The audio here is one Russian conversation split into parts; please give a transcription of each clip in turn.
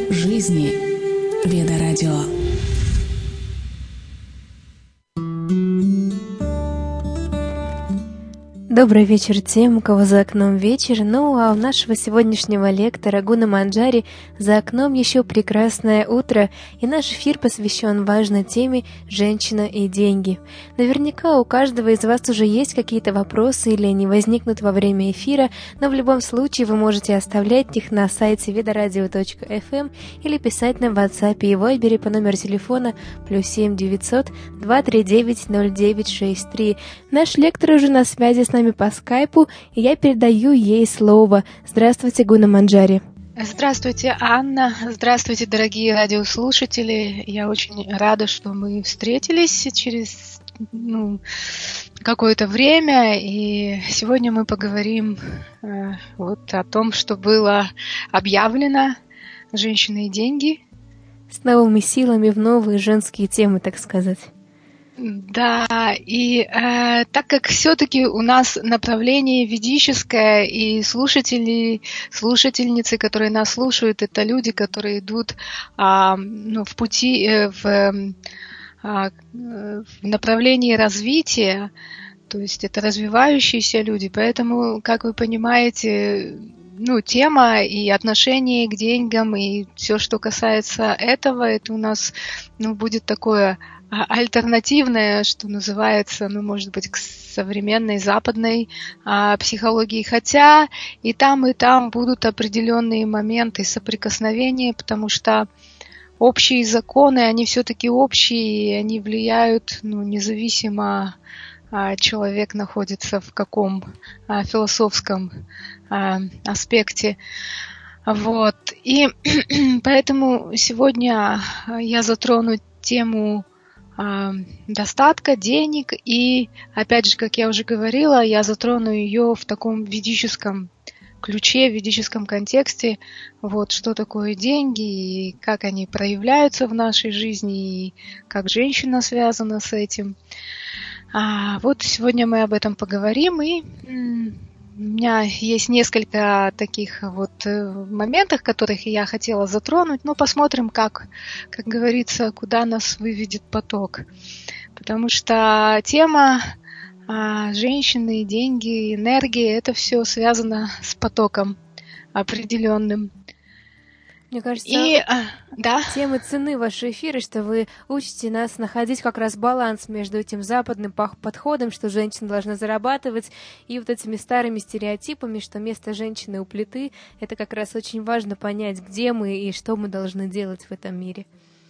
жизни. Веда Радио. Добрый вечер тем, у кого за окном вечер. Ну, а у нашего сегодняшнего лектора Гуна Манджари за окном еще прекрасное утро, и наш эфир посвящен важной теме «Женщина и деньги». Наверняка у каждого из вас уже есть какие-то вопросы или они возникнут во время эфира, но в любом случае вы можете оставлять их на сайте vedoradio.fm или писать нам в WhatsApp и Viber по номеру телефона +7 900 239 0963. Наш лектор уже на связи с нами по скайпу, и я передаю ей слово. Здравствуйте, Гуна Манджари. Здравствуйте, Анна. Здравствуйте, дорогие радиослушатели. Я очень рада, что мы встретились через какое-то время, и сегодня мы поговорим о том, что было объявлено «Женщины и деньги». С новыми силами в новые женские темы, так сказать. Да, и так как все-таки у нас направление ведическое, и слушательницы, которые нас слушают, это люди, которые идут в пути, в направлении развития, то есть это развивающиеся люди, поэтому, как вы понимаете, тема и отношение к деньгам, и все, что касается этого, это у нас будет такое альтернативное, что называется, может быть, к современной западной психологии. Хотя и там будут определенные моменты соприкосновения, потому что общие законы, они все-таки общие, и они влияют, независимо человек находится в каком философском аспекте. Вот. И поэтому сегодня я затрону тему достатка, денег, и, опять же, как я уже говорила, я затрону ее в таком ведическом ключе, в ведическом контексте, что такое деньги, и как они проявляются в нашей жизни, и как женщина связана с этим. Сегодня мы об этом поговорим, и у меня есть несколько таких моментов, которых я хотела затронуть, но посмотрим, как говорится, куда нас выведет поток. Потому что тема женщины, деньги, энергия, это все связано с потоком определенным. Мне кажется, да? темы ценны ваши эфиры, что вы учите нас находить как раз баланс между этим западным подходом, что женщина должна зарабатывать, и этими старыми стереотипами, что место женщины у плиты. Это как раз очень важно понять, где мы и что мы должны делать в этом мире.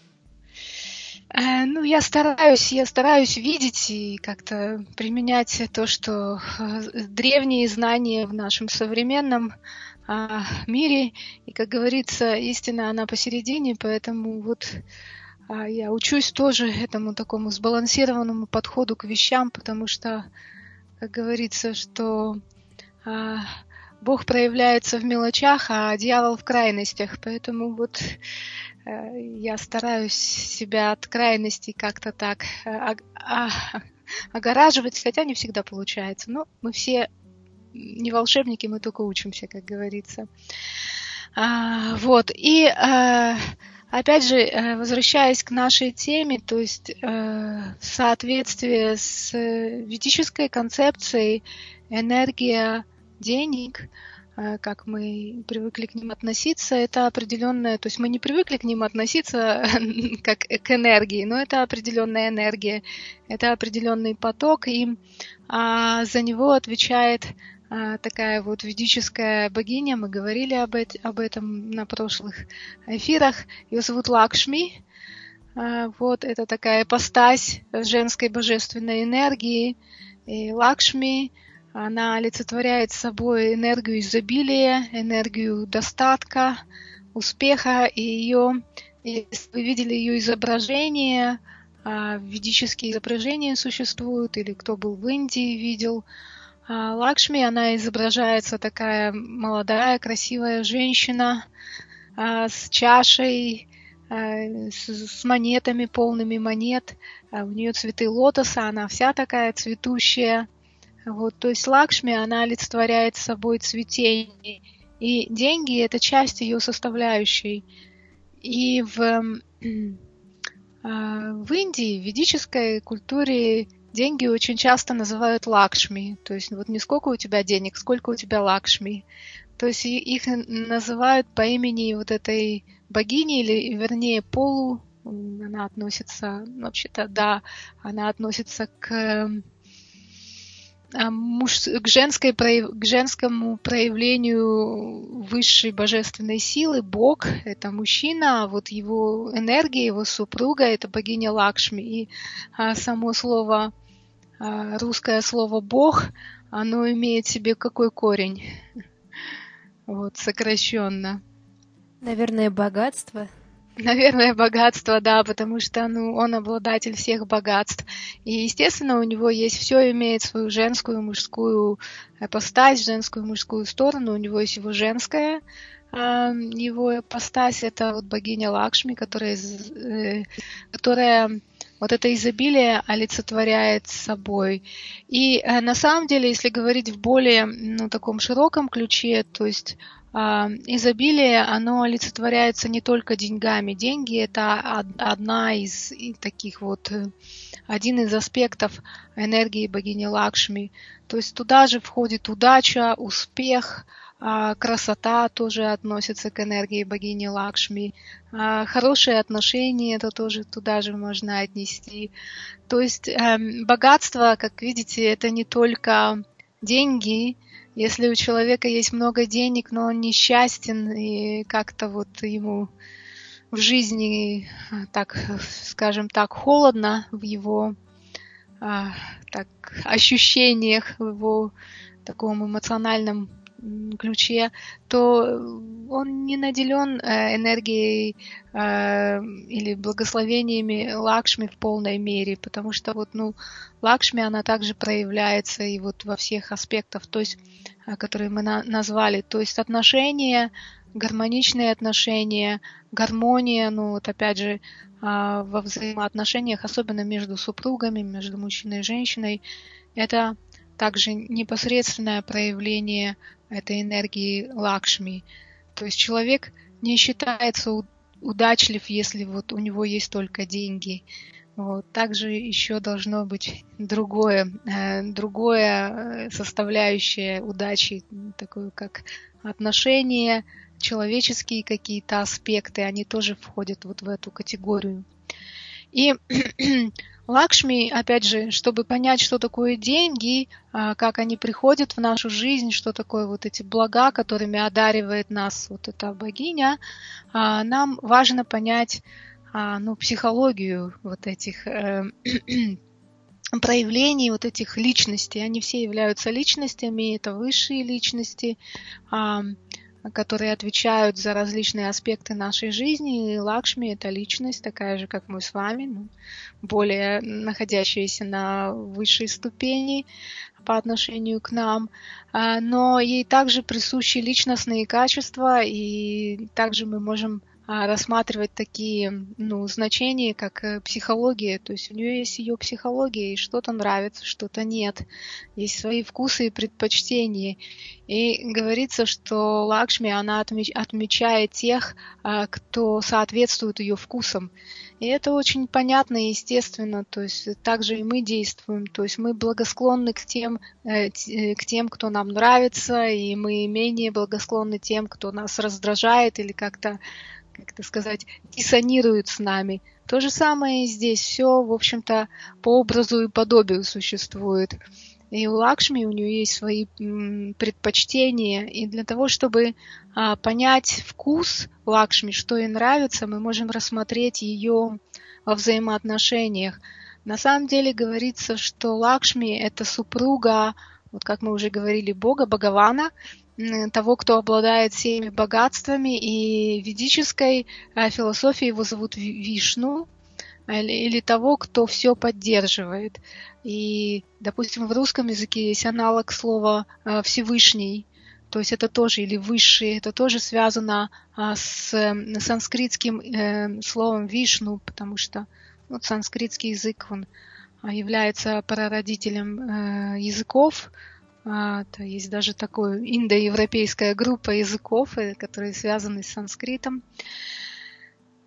Я стараюсь видеть и как-то применять то, что древние знания в нашем современном мире, и, как говорится, истина, она посередине, поэтому я учусь тоже этому такому сбалансированному подходу к вещам, потому что, как говорится, что Бог проявляется в мелочах, а дьявол в крайностях, поэтому я стараюсь себя от крайностей как-то так огораживать, хотя не всегда получается, но мы все не волшебники, мы только учимся, как говорится. И опять же, возвращаясь к нашей теме, то есть в соответствии с ведической концепцией энергия денег, как мы привыкли к ним относиться, это определенная, то есть мы не привыкли к ним относиться как к энергии, но это определенная энергия, это определенный поток, и за него отвечает такая ведическая богиня, мы говорили об этом на прошлых эфирах, ее зовут Лакшми, это такая ипостась женской божественной энергии, и Лакшми, она олицетворяет собой энергию изобилия, энергию достатка, успеха, и если вы видели ее изображение, ведические изображения существуют, или кто был в Индии, видел, Лакшми, она изображается такая молодая, красивая женщина с чашей, с монетами, полными монет. У нее цветы лотоса, она вся такая цветущая. То есть Лакшми, она олицетворяет собой цветение. И деньги – это часть ее составляющей. И в Индии, в ведической культуре, деньги очень часто называют лакшми. То есть вот не сколько у тебя денег, сколько у тебя лакшми. То есть их называют по имени вот этой богини, или вернее она относится, вообще-то, да, она относится к женскому проявлению высшей божественной силы. Бог — это мужчина, а вот его энергия, его супруга — это богиня Лакшми. И само слово, русское слово «бог», оно имеет в себе какой корень? Вот, сокращенно. Наверное, богатство. Наверное, богатство, да, потому что он обладатель всех богатств. И, естественно, у него есть все, имеет свою женскую, мужскую ипостась, женскую, мужскую сторону. У него есть его женская, его ипостась, это вот богиня Лакшми, которая вот это изобилие олицетворяет собой. И на самом деле, если говорить в более таком широком ключе, то есть изобилие, оно олицетворяется не только деньгами. Деньги — это один из аспектов энергии богини Лакшми. То есть туда же входит удача, успех, красота тоже относится к энергии богини Лакшми. Хорошие отношения — это тоже туда же можно отнести. То есть богатство, как видите, это не только деньги. Если у человека есть много денег, но он несчастен, и как-то вот ему в жизни, так скажем так, холодно в его ощущениях, в его таком эмоциональном ключе, то он не наделен энергией или благословениями Лакшми в полной мере, потому что Лакшми, она также проявляется и вот во всех аспектах, то есть, которые мы назвали, то есть отношения, гармоничные отношения, гармония, опять же, во взаимоотношениях, особенно между супругами, между мужчиной и женщиной, это также непосредственное проявление этой энергии Лакшми. То есть человек не считается удачлив, если вот у него есть только деньги. Вот. Также еще должно быть другое составляющее удачи, такое как отношения, человеческие какие-то аспекты, они тоже входят вот в эту категорию. И Лакшми, опять же, чтобы понять, что такое деньги, как они приходят в нашу жизнь, что такое вот эти блага, которыми одаривает нас вот эта богиня, нам важно понять психологию вот этих проявлений, вот этих личностей. Они все являются личностями, это высшие личности, которые отвечают за различные аспекты нашей жизни. И Лакшми — это личность, такая же, как мы с вами, более находящаяся на высшей ступени по отношению к нам. Но ей также присущи личностные качества, и также мы можем рассматривать такие значения, как психология. То есть у нее есть ее психология, и что-то нравится, что-то нет. Есть свои вкусы и предпочтения. И говорится, что Лакшми, она отмечает тех, кто соответствует ее вкусам. И это очень понятно и естественно. То есть также и мы действуем. То есть мы благосклонны к тем, кто нам нравится, и мы менее благосклонны тем, кто нас раздражает или как-то сказать, диссонирует с нами. То же самое и здесь. Все, в общем-то, по образу и подобию существует. И у Лакшми, у нее есть свои предпочтения. И для того, чтобы понять вкус Лакшми, что ей нравится, мы можем рассмотреть ее во взаимоотношениях. На самом деле говорится, что Лакшми — это супруга, вот как мы уже говорили, Бога, Бхагавана, того, кто обладает всеми богатствами, и в ведической философии его зовут Вишну, или того, кто все поддерживает. И, допустим, в русском языке есть аналог слова Всевышний, то есть это тоже, или высший, это тоже связано с санскритским словом Вишну, потому что санскритский язык, он является прародителем языков. То есть даже такая индоевропейская группа языков, которые связаны с санскритом.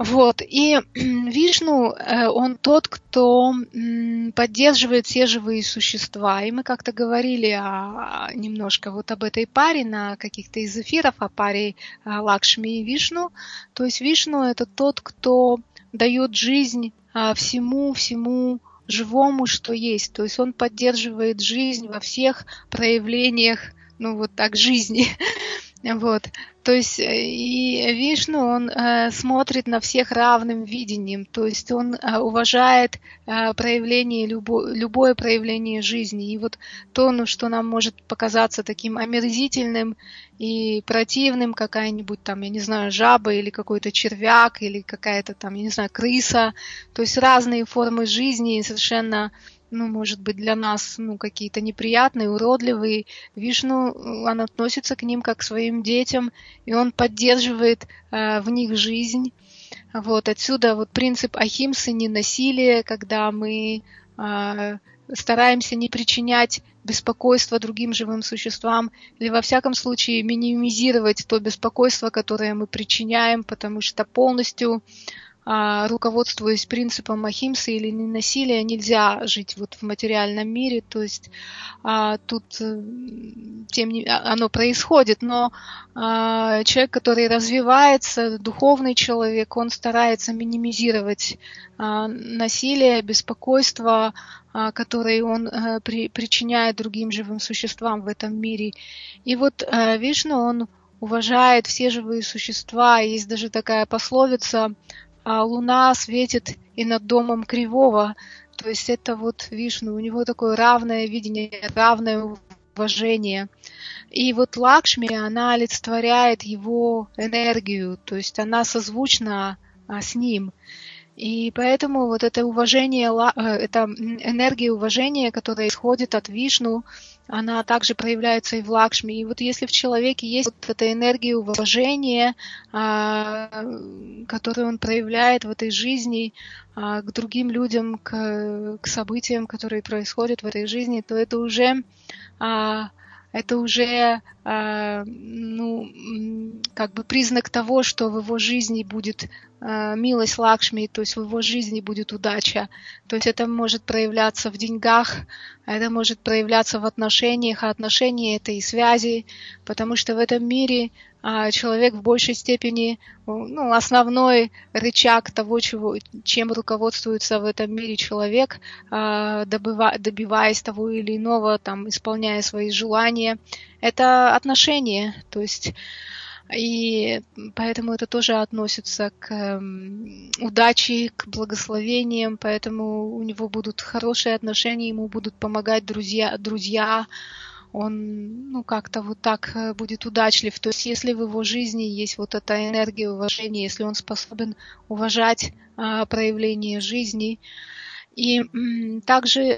Вот. И Вишну, он тот, кто поддерживает все живые существа. И мы как-то говорили немножко вот об этой паре на каких-то из эфиров, о паре Лакшми и Вишну. То есть Вишну — это тот, кто дает жизнь всему живому, что есть. То есть он поддерживает жизнь во всех проявлениях, ну вот так, жизни. Вот. То есть и Вишну, он смотрит на всех равным видением, то есть он уважает проявление, любое проявление жизни. И вот то, ну, что нам может показаться таким омерзительным и противным, какая-нибудь там, я не знаю, жаба или какой-то червяк, или какая-то там, я не знаю, крыса, то есть разные формы жизни совершенно, ну, может быть, для нас, ну, какие-то неприятные, уродливые. Вишну, он относится к ним как к своим детям, и он поддерживает в них жизнь. Вот отсюда вот принцип ахимсы, ненасилия, когда мы стараемся не причинять беспокойство другим живым существам, или во всяком случае минимизировать то беспокойство, которое мы причиняем, потому что полностью руководствуясь принципом ахимсы или ненасилия, нельзя жить вот в материальном мире, то есть тут оно происходит, но человек, который развивается, духовный человек, он старается минимизировать насилие, беспокойство, которые он причиняет другим живым существам в этом мире. И вот Вишну, он уважает все живые существа. Есть даже такая пословица: луна светит и над домом кривого. То есть это вот Вишну, у него такое равное видение, равное уважение. И вот Лакшми, она олицетворяет его энергию, то есть она созвучна с ним. И поэтому вот это уважение, эта энергия уважения, которая исходит от Вишну, она также проявляется и в Лакшми. И вот если в человеке есть вот эта энергия уважения, которую он проявляет в этой жизни к другим людям, к событиям, которые происходят в этой жизни, то это уже ну, как бы признак того, что в его жизни будет милость Лакшми, то есть в его жизни будет удача. То есть это может проявляться в деньгах, это может проявляться в отношениях, а отношения — это и связи, потому что в этом мире человек в большей степени, ну, основной рычаг того, чем руководствуется в этом мире человек, добиваясь того или иного, там, исполняя свои желания, это отношения. То есть, и поэтому это тоже относится к удаче, к благословениям, поэтому у него будут хорошие отношения, ему будут помогать друзья, он, ну, как-то вот так будет удачлив. То есть если в его жизни есть вот эта энергия уважения, если он способен уважать проявление жизни. И также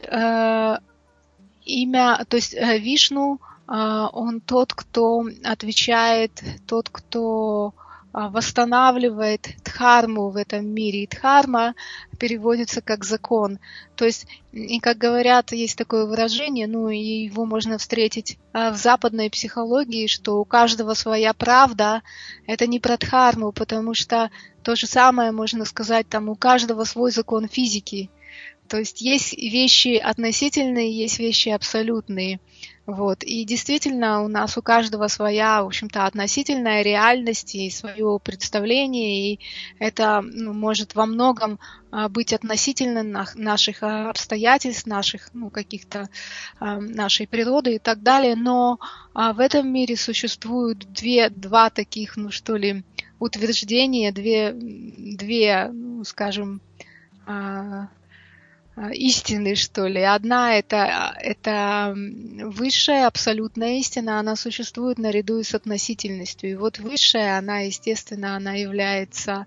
имя, то есть Вишну, он тот, кто отвечает, тот, кто восстанавливает дхарму в этом мире. И дхарма переводится как закон. То есть, и как говорят, есть такое выражение, ну и его можно встретить в западной психологии, что у каждого своя правда. Это не про дхарму, потому что то же самое можно сказать, там у каждого свой закон физики. То есть вещи относительные, есть вещи абсолютные. Вот. И действительно у нас у каждого своя, в общем-то, относительная реальность и свое представление, и это, ну, может во многом быть относительно наших обстоятельств, наших, ну, каких-то нашей природы и так далее, но в этом мире существуют два таких, ну что ли, утверждения, две, ну, скажем, истины, что ли. Одна — это высшая абсолютная истина, она существует наряду с относительностью. И вот высшая, она, естественно, она является,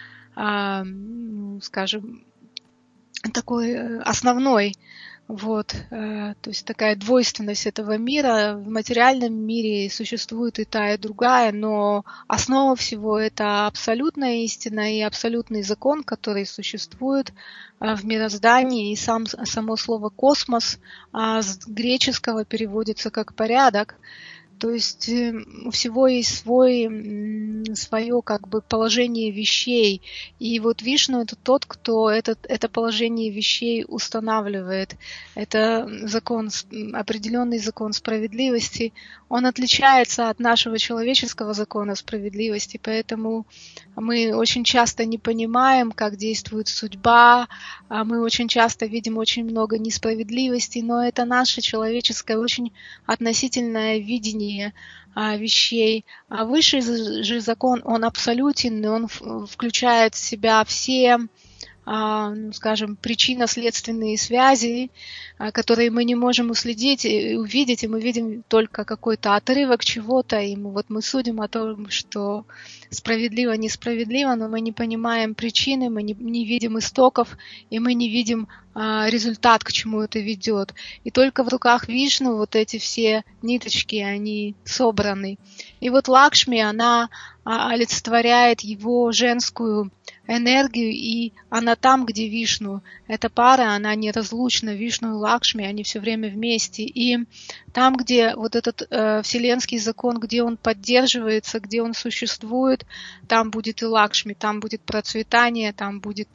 скажем, такой основной. Вот, то есть такая двойственность этого мира. В материальном мире существует и та, и другая, но основа всего — это абсолютная истина и абсолютный закон, который существует в мироздании. И само слово «космос» с греческого переводится как «порядок». То есть у всего есть свое как бы положение вещей. И вот Вишну — это тот, кто это положение вещей устанавливает. Это определенный закон справедливости. Он отличается от нашего человеческого закона справедливости, поэтому мы очень часто не понимаем, как действует судьба, мы очень часто видим очень много несправедливости, но это наше человеческое очень относительное видение вещей. А высший же закон, он абсолютен, он включает в себя все, скажем, причинно-следственные связи, которые мы не можем уследить и увидеть, и мы видим только какой-то отрывок чего-то, и мы судим о том, что справедливо, несправедливо, но мы не понимаем причины, мы не видим истоков, и мы не видим результат, к чему это ведет. И только в руках Вишну вот эти все ниточки, они собраны. И вот Лакшми, она олицетворяет его женскую энергию, и она там, где Вишну. Эта пара, она неразлучна, Вишну и Лакшми, они все время вместе. И там, где вот этот вселенский закон, где он поддерживается, где он существует, там будет и Лакшми, там будет процветание, там будет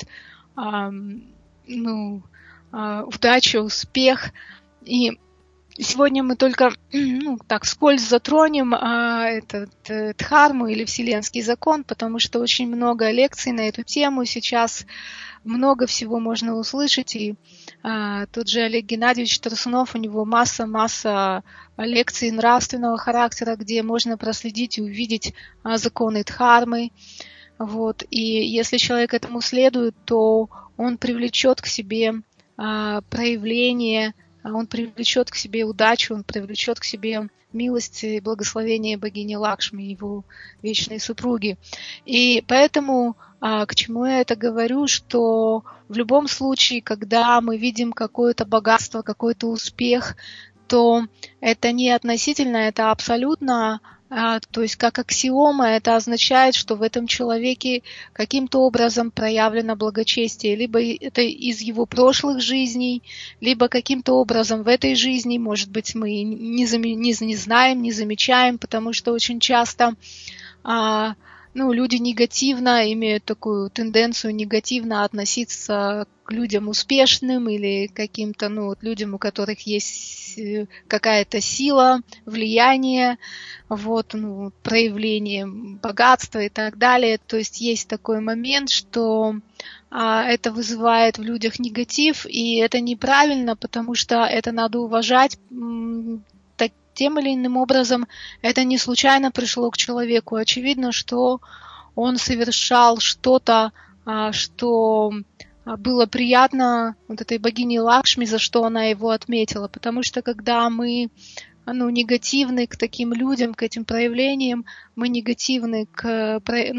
удача, успех. И сегодня мы только вскользь затронем этот дхарму или вселенский закон, потому что очень много лекций на эту тему. Сейчас много всего можно услышать. И тот же Олег Геннадьевич Тарсунов, у него масса лекций нравственного характера, где можно проследить и увидеть законы дхармы. Вот. И если человек этому следует, то он привлечет к себе проявление, он привлечет к себе удачу, он привлечет к себе милость и благословение богини Лакшми, его вечной супруги. И поэтому, к чему я это говорю, что в любом случае, когда мы видим какое-то богатство, какой-то успех, то это не относительно, это абсолютно, то есть как аксиома, это означает, что в этом человеке каким-то образом проявлено благочестие, либо это из его прошлых жизней, либо каким-то образом в этой жизни, может быть, мы не знаем, не замечаем, потому что очень часто люди негативно имеют такую тенденцию негативно относиться к людям успешным или каким-то людям, у которых есть какая-то сила, влияние, проявление богатства и так далее. То есть есть такой момент, что это вызывает в людях негатив, и это неправильно, потому что это надо уважать. Тем или иным образом это не случайно пришло к человеку. Очевидно, что он совершал что-то, что было приятно этой богине Лакшми, за что она его отметила. Потому что когда мы негативны к таким людям, к этим проявлениям, мы негативны к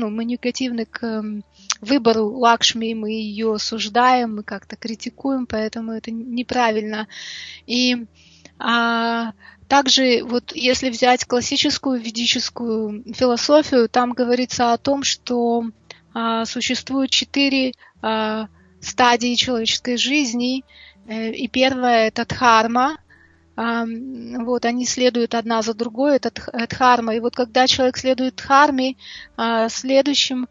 выбору Лакшми, мы ее осуждаем, мы как-то критикуем, поэтому это неправильно. И также, если взять классическую ведическую философию, там говорится о том, что существует 4 стадии человеческой жизни. И первая — это дхарма. Они следуют одна за другой, это дхарма. И когда человек следует дхарме, следующим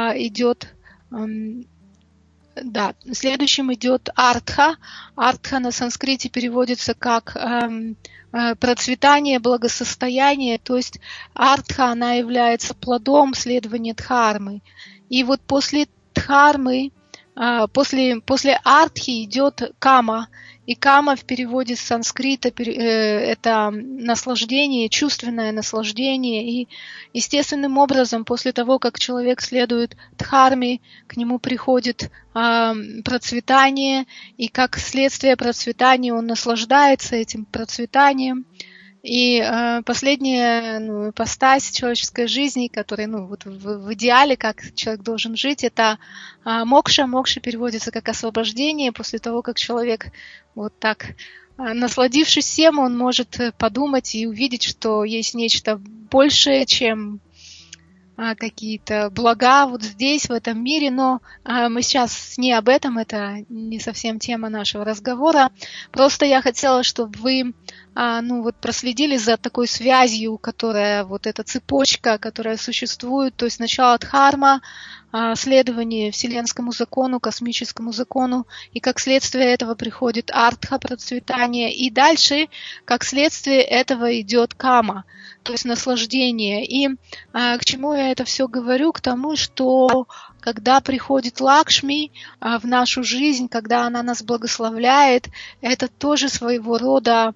идет артха. Артха на санскрите переводится как процветание, благосостояние. То есть артха, она является плодом следования дхармы. И после дхармы, после артхи идет кама. И кама в переводе с санскрита это наслаждение, чувственное наслаждение. И естественным образом, после того, как человек следует дхарме, к нему приходит процветание, и как следствие процветания он наслаждается этим процветанием. И последняя ипостась человеческой жизни, которая в идеале, как человек должен жить, это мокша. Мокша переводится как освобождение. После того, как человек насладившись всем, он может подумать и увидеть, что есть нечто большее, чем какие-то блага здесь, в этом мире, но мы сейчас не об этом, это не совсем тема нашего разговора. Просто я хотела, чтобы вы проследили за такой связью, которая, вот эта цепочка, которая существует, то есть сначала дхарма, следование вселенскому закону, космическому закону, и как следствие этого приходит артха, процветание, и дальше, как следствие этого идет кама, то есть наслаждение. И к чему я это все говорю? К тому, что когда приходит Лакшми в нашу жизнь, когда она нас благословляет, это тоже своего рода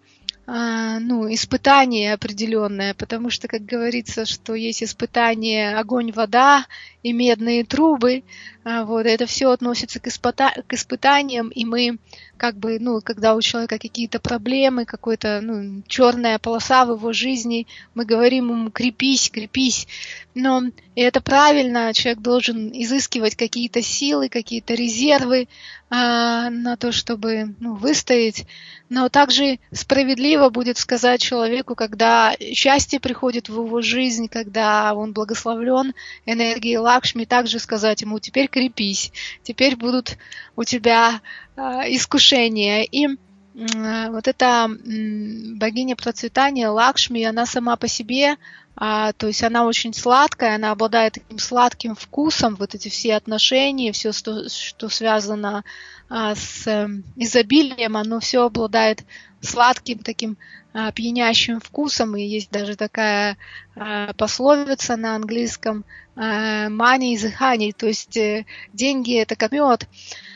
испытание определенное, потому что, как говорится, что есть испытание огонь, вода и медные трубы, это все относится к испытаниям, и мы когда у человека какие-то проблемы, какая-то черная полоса в его жизни, мы говорим ему крепись, крепись, но это правильно, человек должен изыскивать какие-то силы, какие-то резервы на то, чтобы выстоять, но также справедливо будет сказать человеку, когда счастье приходит в его жизнь, когда он благословлен энергией Лакшми, также сказать ему: теперь крепись, теперь будут у тебя искушения. И вот эта богиня процветания Лакшми, она сама по себе, то есть она очень сладкая, она обладает таким сладким вкусом, вот эти все отношения, все, что связано с изобилием, оно все обладает сладким таким пьянящим вкусом, и есть даже такая пословица на английском money is honey, то есть деньги это как мед.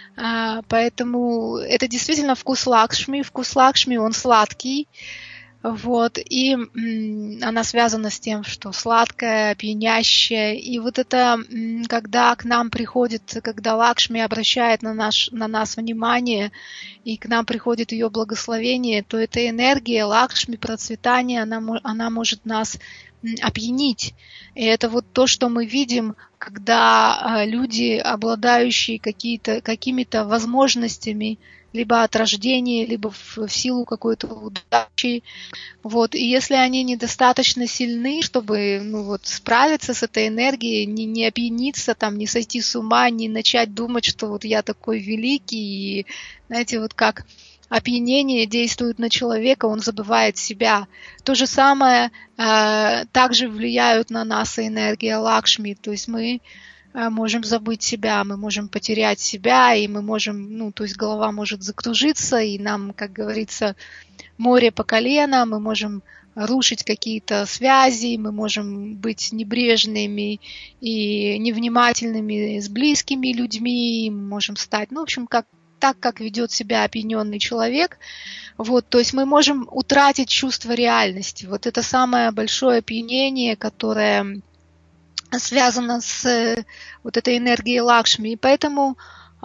Поэтому это действительно вкус Лакшми. Вкус Лакшми, он сладкий. И она связана с тем, что сладкая, пьянящая. И вот это, когда к нам приходит, когда Лакшми обращает на нас внимание, и к нам приходит ее благословение, то эта энергия Лакшми, процветания, она может нас опьянить. И это вот то, что мы видим, когда люди, обладающие какими-то возможностями, либо от рождения, либо в силу какой-то удачи. И если они недостаточно сильны, чтобы справиться с этой энергией, не опьяниться, не сойти с ума, не начать думать, что я такой великий, и, знаете, как опьянение действует на человека, он забывает себя. То же самое также влияют на нас и энергия Лакшми, то есть мы можем забыть себя, мы можем потерять себя, и мы можем, то есть голова может закружиться, и нам, как говорится, море по колено, мы можем рушить какие-то связи, мы можем быть небрежными и невнимательными с близкими людьми, мы можем стать, так, как ведет себя опьяненный человек, то есть мы можем утратить чувство реальности. Это самое большое опьянение, которое связано с этой энергией Лакшми. И поэтому,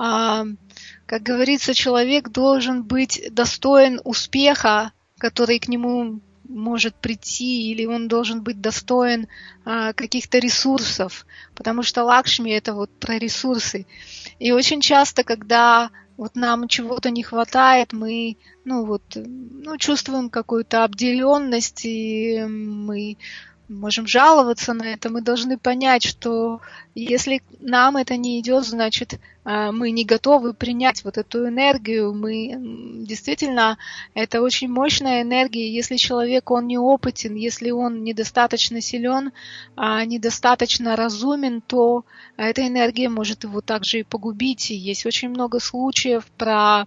как говорится, человек должен быть достоин успеха, который к нему может прийти, или он должен быть достоин каких-то ресурсов, потому что Лакшми это про ресурсы. И очень часто, когда нам чего-то не хватает, мы чувствуем какую-то обделенность, и мы можем жаловаться на это. Мы должны понять, что если нам это не идет, значит, мы не готовы принять эту энергию. Действительно, это очень мощная энергия. Если человек, он неопытен, если он недостаточно силен, недостаточно разумен, то эта энергия может его также и погубить. И есть очень много случаев про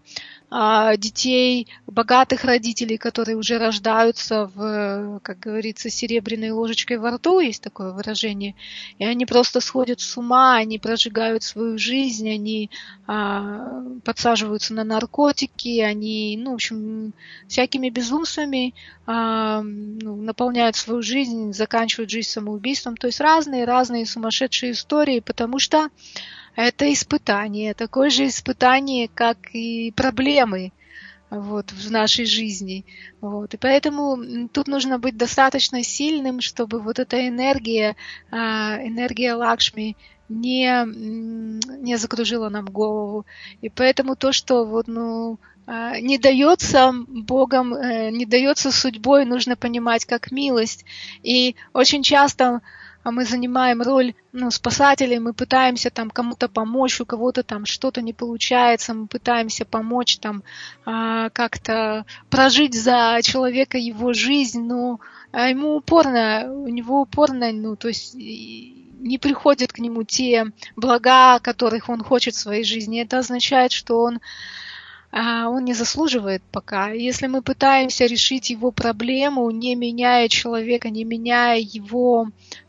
детей богатых родителей, которые уже рождаются как говорится, серебряной ложечкой во рту, есть такое выражение, и они просто сходят с ума, они прожигают свою жизнь, они подсаживаются на наркотики, они, всякими безумствами наполняют свою жизнь, заканчивают жизнь самоубийством, то есть разные сумасшедшие истории, потому что это испытание, такое же испытание, как и проблемы в нашей жизни. И поэтому тут нужно быть достаточно сильным, чтобы эта энергия Лакшми не закружила нам голову. И поэтому то, что не дается Богом, не дается судьбой, нужно понимать как милость. И очень часто мы занимаем роль, спасателей, мы пытаемся там кому-то помочь, у кого-то там что-то не получается, мы пытаемся помочь там как-то прожить за человека его жизнь, но у него упорно, то есть не приходят к нему те блага, которых он хочет в своей жизни. Это означает, что он не заслуживает пока. Если мы пытаемся решить его проблему, не меняя человека, не меняя его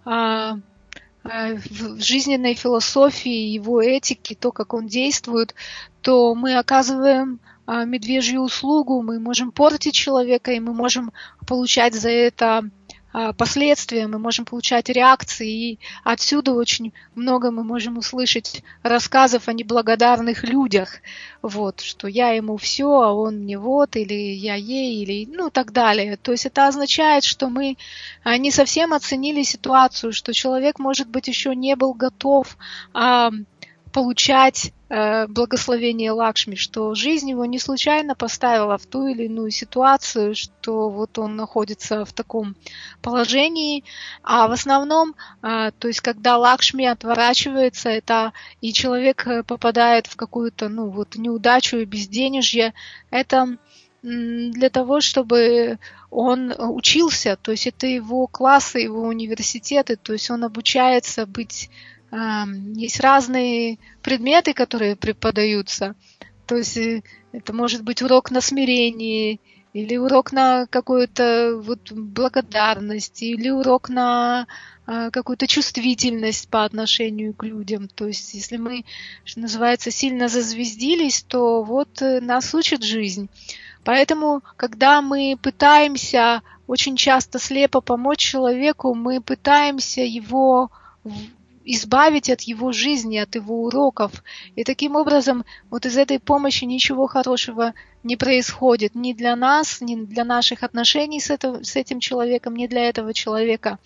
жизненной философии, его этики, то, как он действует, то мы оказываем медвежью услугу, мы можем портить человека, и мы можем получать за это последствия, мы можем получать реакции, и отсюда очень много мы можем услышать рассказов о неблагодарных людях, что я ему все, а он мне или я ей, или так далее. То есть это означает, что мы не совсем оценили ситуацию, что человек, может быть, еще не был готов получать благословение Лакшми, что жизнь его не случайно поставила в ту или иную ситуацию, что он находится в таком положении, а в основном, то есть когда Лакшми отворачивается, и человек попадает в какую-то неудачу и безденежье, это для того, чтобы он учился, то есть это его классы, его университеты, то есть он обучается быть. Есть разные предметы, которые преподаются. То есть это может быть урок на смирение, или урок на какую-то благодарность, или урок на какую-то чувствительность по отношению к людям. То есть если мы, что называется, сильно зазвездились, то нас учит жизнь. Поэтому, когда мы пытаемся очень часто слепо помочь человеку, мы пытаемся его избавить от его жизни, от его уроков. И таким образом из этой помощи ничего хорошего не происходит ни для нас, ни для наших отношений с этим человеком, ни для этого человека.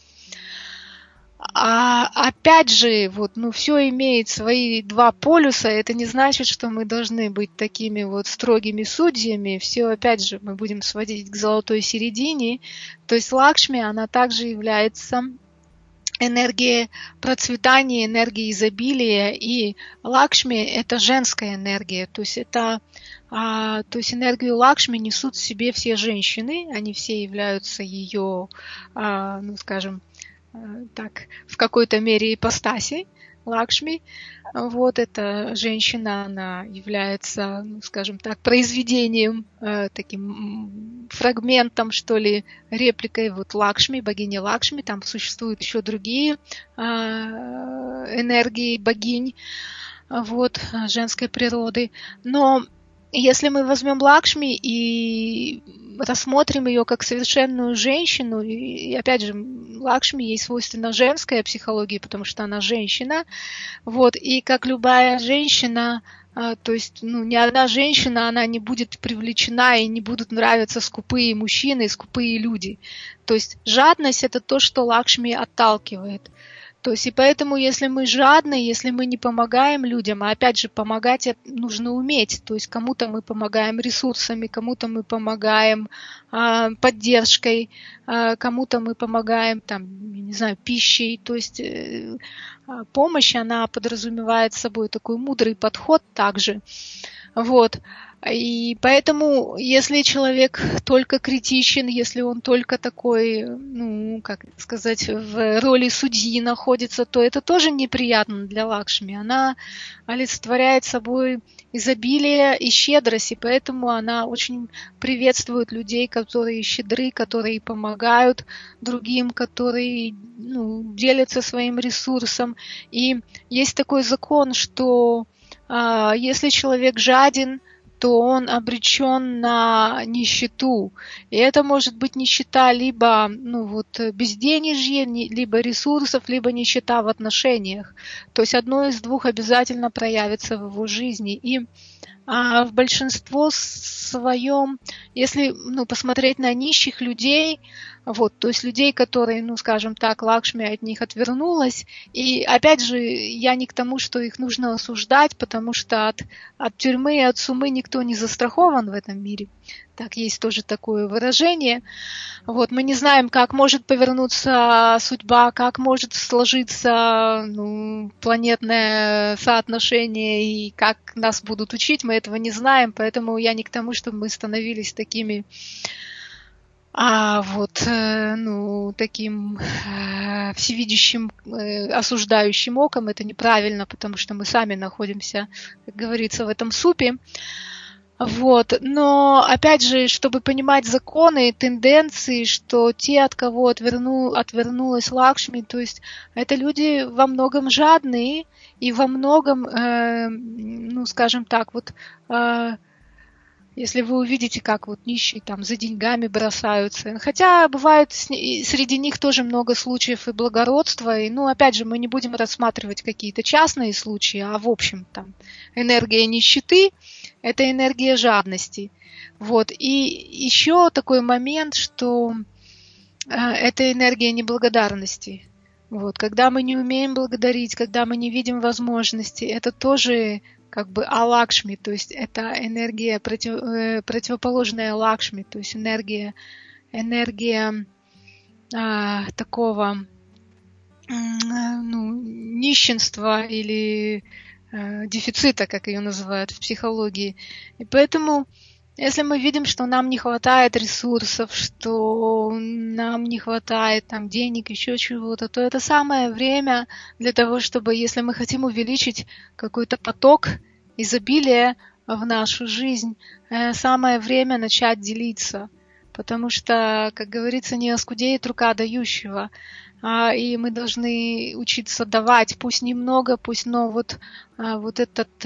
А опять же, все имеет свои два полюса. Это не значит, что мы должны быть такими строгими судьями. Все, опять же, мы будем сводить к золотой середине. То есть Лакшми, она также является энергия процветания, энергия изобилия, и Лакшми – это женская энергия, то есть энергию Лакшми несут в себе все женщины, они все являются ее, скажем так, в какой-то мере ипостаси Лакшми. Эта женщина, она является, скажем так, произведением, таким фрагментом, что ли, репликой Лакшми, богини Лакшми. Там существуют еще другие энергии богинь женской природы. Но если мы возьмем Лакшми и рассмотрим ее как совершенную женщину, и опять же, Лакшми ей свойственна женская психология, потому что она женщина, и как любая женщина, то есть ни одна женщина, она не будет привлечена и не будут нравиться скупые мужчины, скупые люди. То есть жадность – это то, что Лакшми отталкивает. То есть и поэтому, если мы жадны, если мы не помогаем людям, а опять же, помогать нужно уметь, то есть кому-то мы помогаем ресурсами, кому-то мы помогаем поддержкой, кому-то мы помогаем пищей, то есть помощь, она подразумевает собой такой мудрый подход также. И поэтому, если человек только критичен, если он только такой, в роли судьи находится, то это тоже неприятно для Лакшми. Она олицетворяет собой изобилие и щедрость, и поэтому она очень приветствует людей, которые щедры, которые помогают другим, которые делятся своим ресурсом. И есть такой закон, что если человек жаден, то он обречен на нищету. И это может быть нищета либо безденежье, либо ресурсов, либо нищета в отношениях. То есть одно из двух обязательно проявится в его жизни. И в большинство своем, если посмотреть на нищих людей, то есть людей, которые, скажем так, Лакшми от них отвернулась. И опять же, я не к тому, что их нужно осуждать, потому что от тюрьмы и от сумы никто не застрахован в этом мире. Так, есть тоже такое выражение. Вот, мы не знаем, как может повернуться судьба, как может сложиться планетное соотношение и как нас будут учить, мы этого не знаем, поэтому я не к тому, чтобы мы становились такими таким всевидящим, осуждающим оком. Это неправильно, потому что мы сами находимся, как говорится, в этом супе. Вот. Но, опять же, чтобы понимать законы, тенденции, что те, от кого отвернулась Лакшми, то есть это люди во многом жадные и во многом, скажем так, если вы увидите, как нищие там за деньгами бросаются. Хотя бывает среди них тоже много случаев и благородства. И, опять же, мы не будем рассматривать какие-то частные случаи, а в общем там энергия нищеты – это энергия жадности. Вот. И еще такой момент, что это энергия неблагодарности. Вот. Когда мы не умеем благодарить, когда мы не видим возможности, это тоже как бы Алакшми, то есть это энергия противоположная Лакшми, то есть энергия такого нищенства или дефицита, как ее называют в психологии. И поэтому, если мы видим, что нам не хватает ресурсов, что нам не хватает денег, еще чего-то, то это самое время для того, чтобы, если мы хотим увеличить какой-то поток изобилия в нашу жизнь, самое время начать делиться. Потому что, как говорится, не оскудеет рука дающего. И мы должны учиться давать, пусть немного, пусть, но этот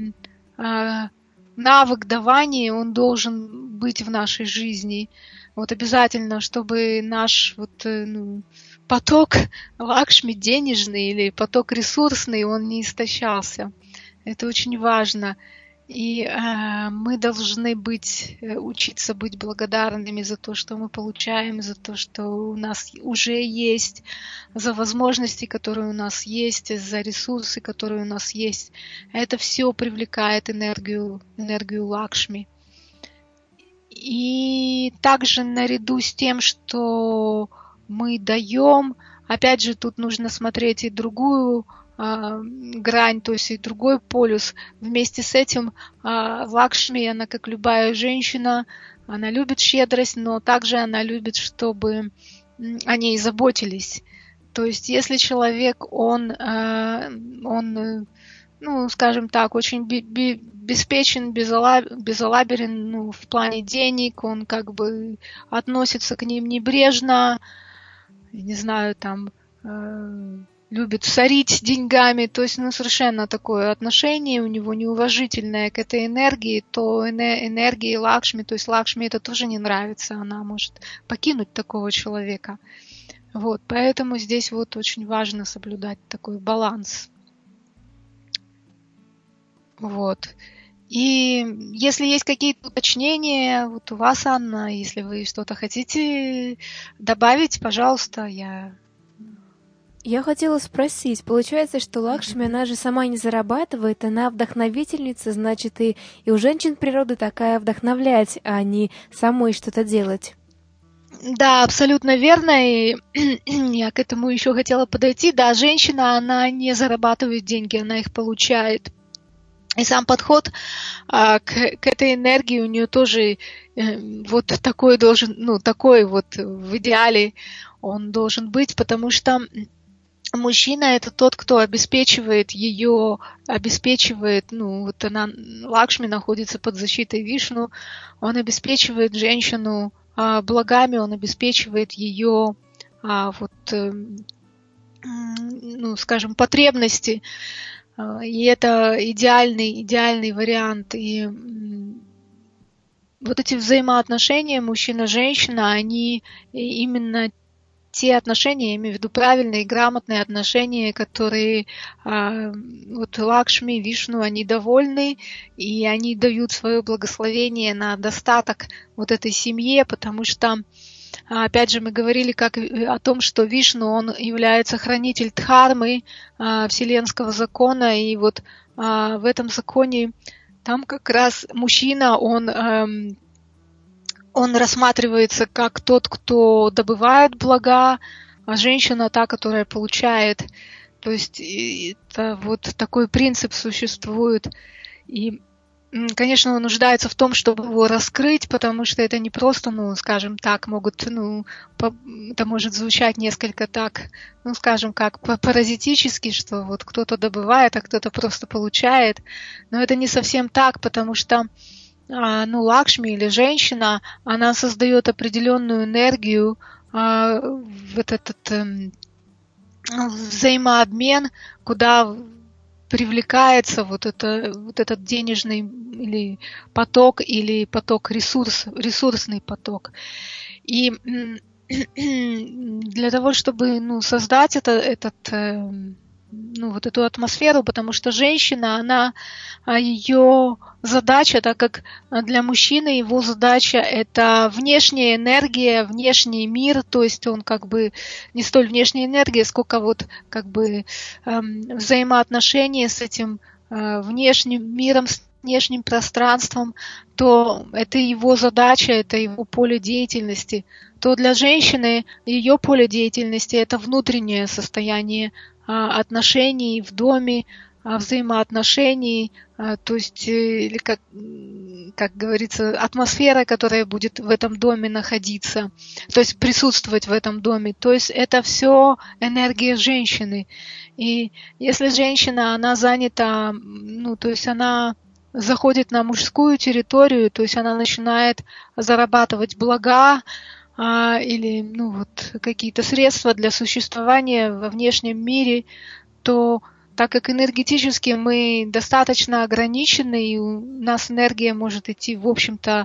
навык давания, он должен быть в нашей жизни. Обязательно, чтобы наш поток Лакшми денежный или поток ресурсный, он не истощался. Это очень важно. И мы должны учиться быть благодарными за то, что мы получаем, за то, что у нас уже есть, за возможности, которые у нас есть, за ресурсы, которые у нас есть. Это все привлекает энергию Лакшми. И также наряду с тем, что мы даем, опять же, тут нужно смотреть и другую грань, то есть и другой полюс. Вместе с этим Лакшми, она как любая женщина, она любит щедрость, но также она любит, чтобы о ней заботились. То есть если человек, он скажем так, очень беспечен, безалаберен, в плане денег, он как бы относится к ним небрежно, не знаю, любит сорить деньгами, то есть совершенно такое отношение у него неуважительное к этой энергии, то энергии Лакшми, то есть Лакшми это тоже не нравится, она может покинуть такого человека. Вот, поэтому здесь очень важно соблюдать такой баланс. Вот. И если есть какие-то уточнения, у вас, Анна, если вы что-то хотите добавить, пожалуйста, Я хотела спросить, получается, что Лакшми, она же сама не зарабатывает, она вдохновительница, значит, и у женщин природа такая вдохновлять, а не самой что-то делать. Да, абсолютно верно, и я к этому еще хотела подойти. Да, женщина, она не зарабатывает деньги, она их получает. И сам подход к этой энергии у нее тоже такой должен, такой в идеале он должен быть, потому что мужчина это тот, кто обеспечивает ее, Лакшми находится под защитой Вишну, он обеспечивает женщину благами, он обеспечивает ее, скажем, потребности. И это идеальный вариант. И эти взаимоотношения мужчина-женщина, они именно те отношения, я имею в виду правильные, грамотные отношения, которые Лакшми, Вишну, они довольны, и они дают свое благословение на достаток этой семье, потому что, опять же, мы говорили о том, что Вишну, он является хранитель Дхармы, вселенского закона, и в этом законе там как раз мужчина, он он рассматривается как тот, кто добывает блага, а женщина та, которая получает. То есть это вот такой принцип существует. И, конечно, он нуждается в том, чтобы его раскрыть, потому что это не просто, скажем так, это может звучать несколько так, скажем, как паразитически, что вот кто-то добывает, а кто-то просто получает. Но это не совсем так, потому что Лакшми или женщина, она создает определенную энергию, вот этот взаимообмен, куда привлекается вот этот денежный или поток ресурсный поток. И для того, чтобы создать вот эту атмосферу, потому что женщина, ее задача, так как для мужчины его задача это внешняя энергия, внешний мир, то есть он как бы не столь внешняя энергия, сколько взаимоотношения с этим внешним миром, с внешним пространством, то это его задача, это его поле деятельности. То для женщины ее поле деятельности это внутреннее состояние отношений в доме, взаимоотношений, то есть, или как говорится, атмосфера, которая будет в этом доме находиться, то есть присутствовать в этом доме. То есть это все энергия женщины. И если женщина, она занята, то есть она заходит на мужскую территорию, то есть она начинает зарабатывать блага, или какие-то средства для существования во внешнем мире, то так как энергетически мы достаточно ограничены, и у нас энергия может идти, в общем-то,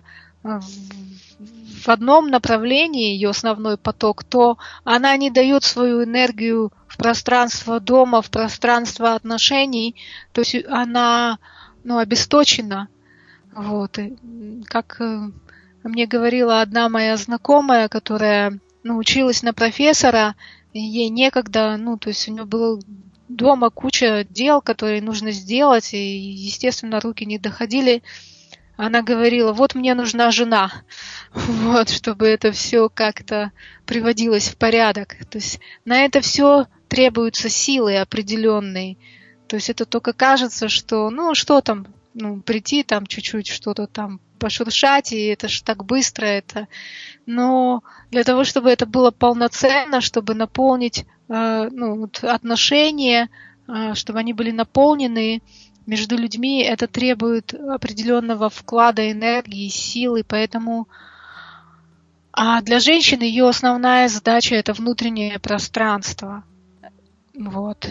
в одном направлении, ее основной поток, то она не дает свою энергию в пространство дома, в пространство отношений, то есть она обесточена. Вот. И как мне говорила одна моя знакомая, которая училась на профессора, и ей некогда, то есть у нее было дома куча дел, которые нужно сделать, и, естественно, руки не доходили. Она говорила, вот мне нужна жена, вот, чтобы это все как-то приводилось в порядок. То есть на это все требуются силы определенные. То есть это только кажется, что, что там, прийти там чуть-чуть что-то там пошуршать, и это ж так быстро это. Но для того, чтобы это было полноценно, чтобы наполнить отношения, чтобы они были наполнены между людьми, это требует определенного вклада энергии, силы, поэтому для женщины ее основная задача это внутреннее пространство. Вот.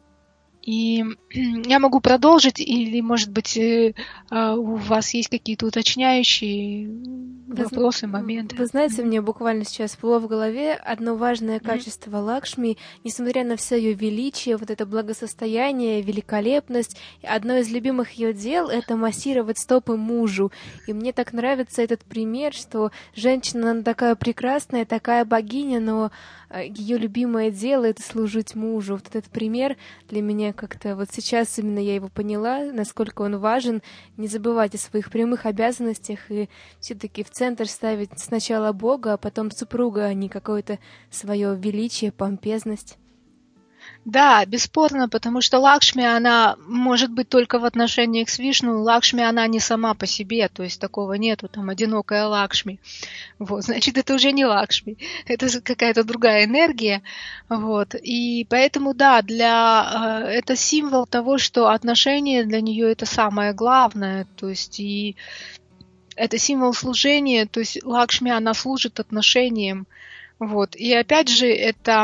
И я могу продолжить, или, может быть, у вас есть какие-то уточняющие вопросы, моменты? Вы знаете, мне буквально сейчас всплыло в голове одно важное качество Лакшми, несмотря на все ее величие, вот это благосостояние, великолепность, одно из любимых ее дел — это массировать стопы мужу. И мне так нравится этот пример, что женщина, она такая прекрасная, такая богиня, но ее любимое дело — это служить мужу. Вот этот пример для меня как-то вот сейчас именно я его поняла, насколько он важен. Не забывать о своих прямых обязанностях и все-таки в центр ставить сначала Бога, а потом супруга, а не какое-то свое величие, помпезность. Да, бесспорно, потому что Лакшми, она может быть только в отношениях с Вишну. Лакшми, она не сама по себе, то есть такого нету, там, одинокая Лакшми. Вот, значит, это уже не Лакшми, это какая-то другая энергия. Вот, и поэтому, да, это символ того, что отношения для нее это самое главное, то есть и это символ служения, то есть Лакшми, она служит отношениям. Вот, и опять же, это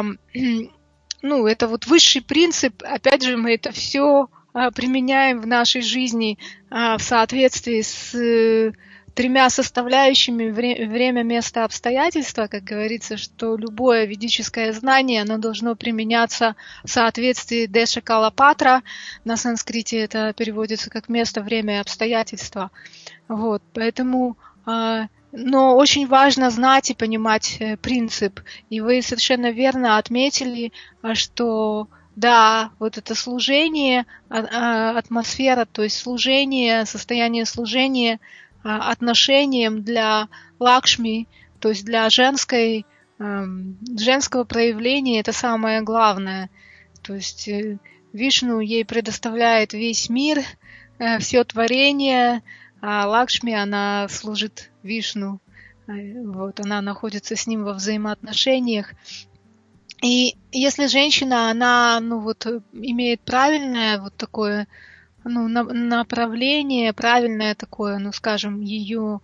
вот высший принцип, опять же, мы это все применяем в нашей жизни в соответствии с тремя составляющими: время, место, обстоятельства. Как говорится, что любое ведическое знание, оно должно применяться в соответствии Деша Кала Патра. На санскрите это переводится как место, время и обстоятельства. Вот, поэтому... Но очень важно знать и понимать принцип. И вы совершенно верно отметили, что да, вот это служение, атмосфера, то есть служение, состояние служения отношениям для Лакшми, то есть для женского проявления это самое главное. То есть Вишну ей предоставляет весь мир, все творение, а Лакшми, она служит Вишну. Вот, она находится с ним во взаимоотношениях. И если женщина, она, имеет правильное вот такое, направление, правильное такое, скажем, ее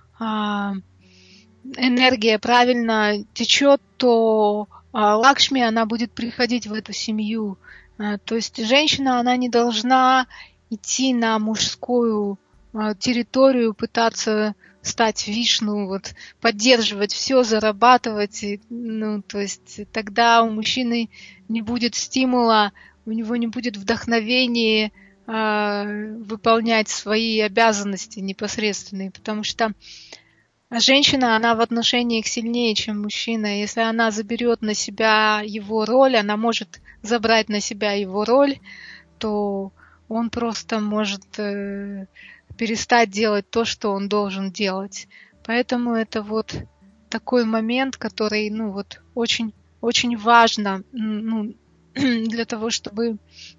энергия правильно течет, то Лакшми, она будет приходить в эту семью. То есть женщина, она не должна идти на мужскую территорию, пытаться стать Вишну, поддерживать все, зарабатывать. То есть тогда у мужчины не будет стимула, у него не будет вдохновения выполнять свои обязанности непосредственные, потому что женщина, она в отношениях сильнее, чем мужчина. Если она заберет на себя его роль, она может забрать на себя его роль, то он просто может перестать делать то, что он должен делать. Поэтому это такой момент, который, очень, очень важно, для того, чтобы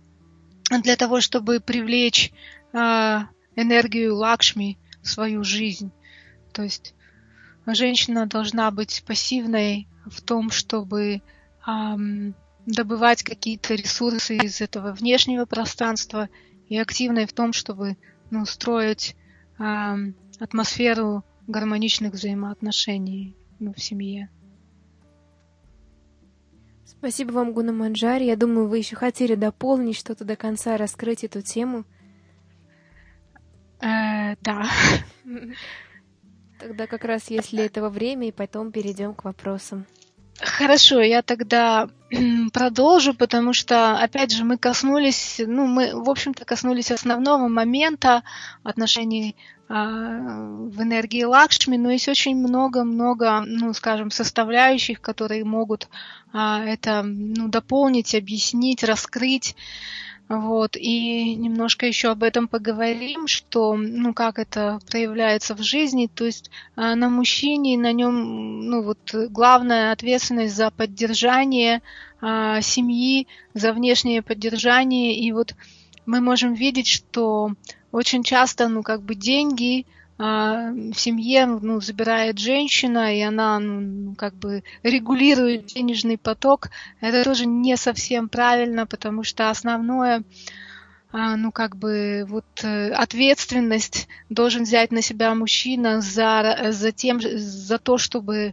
привлечь энергию Лакшми в свою жизнь. То есть женщина должна быть пассивной в том, чтобы добывать какие-то ресурсы из этого внешнего пространства, и активной в том, чтобы строить атмосферу гармоничных взаимоотношений в семье. Спасибо вам, Гуна Манджари. Я думаю, вы еще хотели дополнить что-то до конца, раскрыть эту тему. Да. Тогда как раз есть для этого время, и потом перейдем к вопросам. Хорошо, я тогда продолжу, потому что, опять же, мы коснулись основного момента отношений в энергии Лакшми, но есть очень много, скажем, составляющих, которые могут это дополнить, объяснить, раскрыть. И немножко еще об этом поговорим, что, как это проявляется в жизни. То есть на мужчине, на нем, главная ответственность за поддержание семьи, за внешнее поддержание. И мы можем видеть, что очень часто, деньги в семье, забирает женщина, и она, регулирует денежный поток. Это тоже не совсем правильно, потому что основное, ответственность должен взять на себя мужчина за то, чтобы,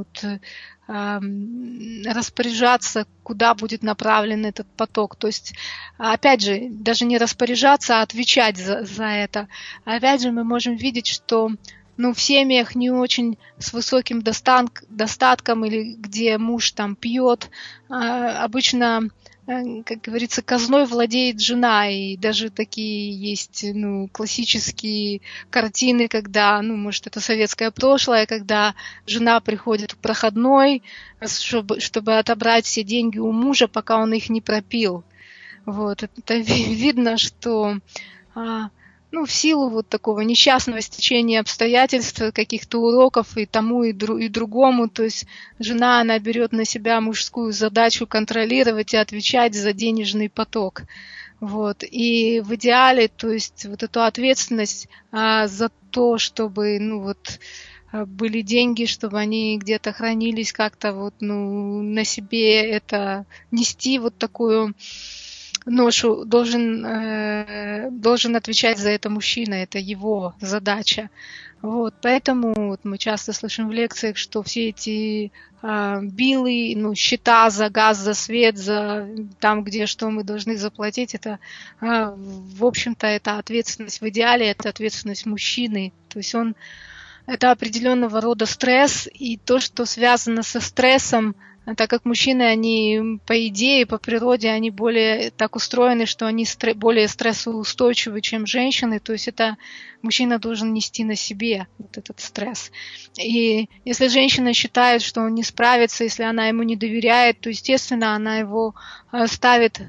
распоряжаться, куда будет направлен этот поток. То есть, опять же, даже не распоряжаться, а отвечать за это. Опять же, мы можем видеть, что в семьях не очень с высоким достатком, или где муж там пьет, обычно, как говорится, казной владеет жена, и даже такие есть, классические картины, когда, может, это советское прошлое, когда жена приходит в проходной, чтобы отобрать все деньги у мужа, пока он их не пропил. Это видно, что в силу такого несчастного стечения обстоятельств, каких-то уроков и тому, и другому, то есть жена, она берет на себя мужскую задачу контролировать и отвечать за денежный поток. И в идеале, то есть эту ответственность за то, чтобы, были деньги, чтобы они где-то хранились как-то на себе, это нести такую ношу, должен отвечать за это мужчина, это его задача. Поэтому мы часто слышим в лекциях, что все эти биллы, счета за газ, за свет, за там, где что мы должны заплатить, это, в общем-то, это ответственность в идеале, это ответственность мужчины. То есть это определенного рода стресс, и то, что связано со стрессом, так как мужчины, они по идее, по природе, они более так устроены, что они более стрессоустойчивы, чем женщины, то есть это мужчина должен нести на себе этот стресс. И если женщина считает, что он не справится, если она ему не доверяет, то, естественно, она его ставит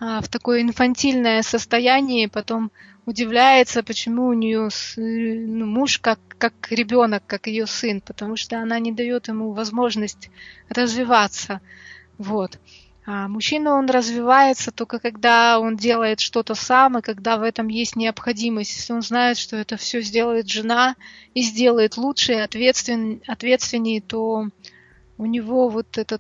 в такое инфантильное состояние, потом удивляется, почему у нее муж как ребенок, как ее сын, потому что она не дает ему возможность развиваться. Вот. А мужчина, он развивается только когда он делает что-то сам, и когда в этом есть необходимость. Если он знает, что это все сделает жена и сделает лучше и ответственнее, то у него вот этот,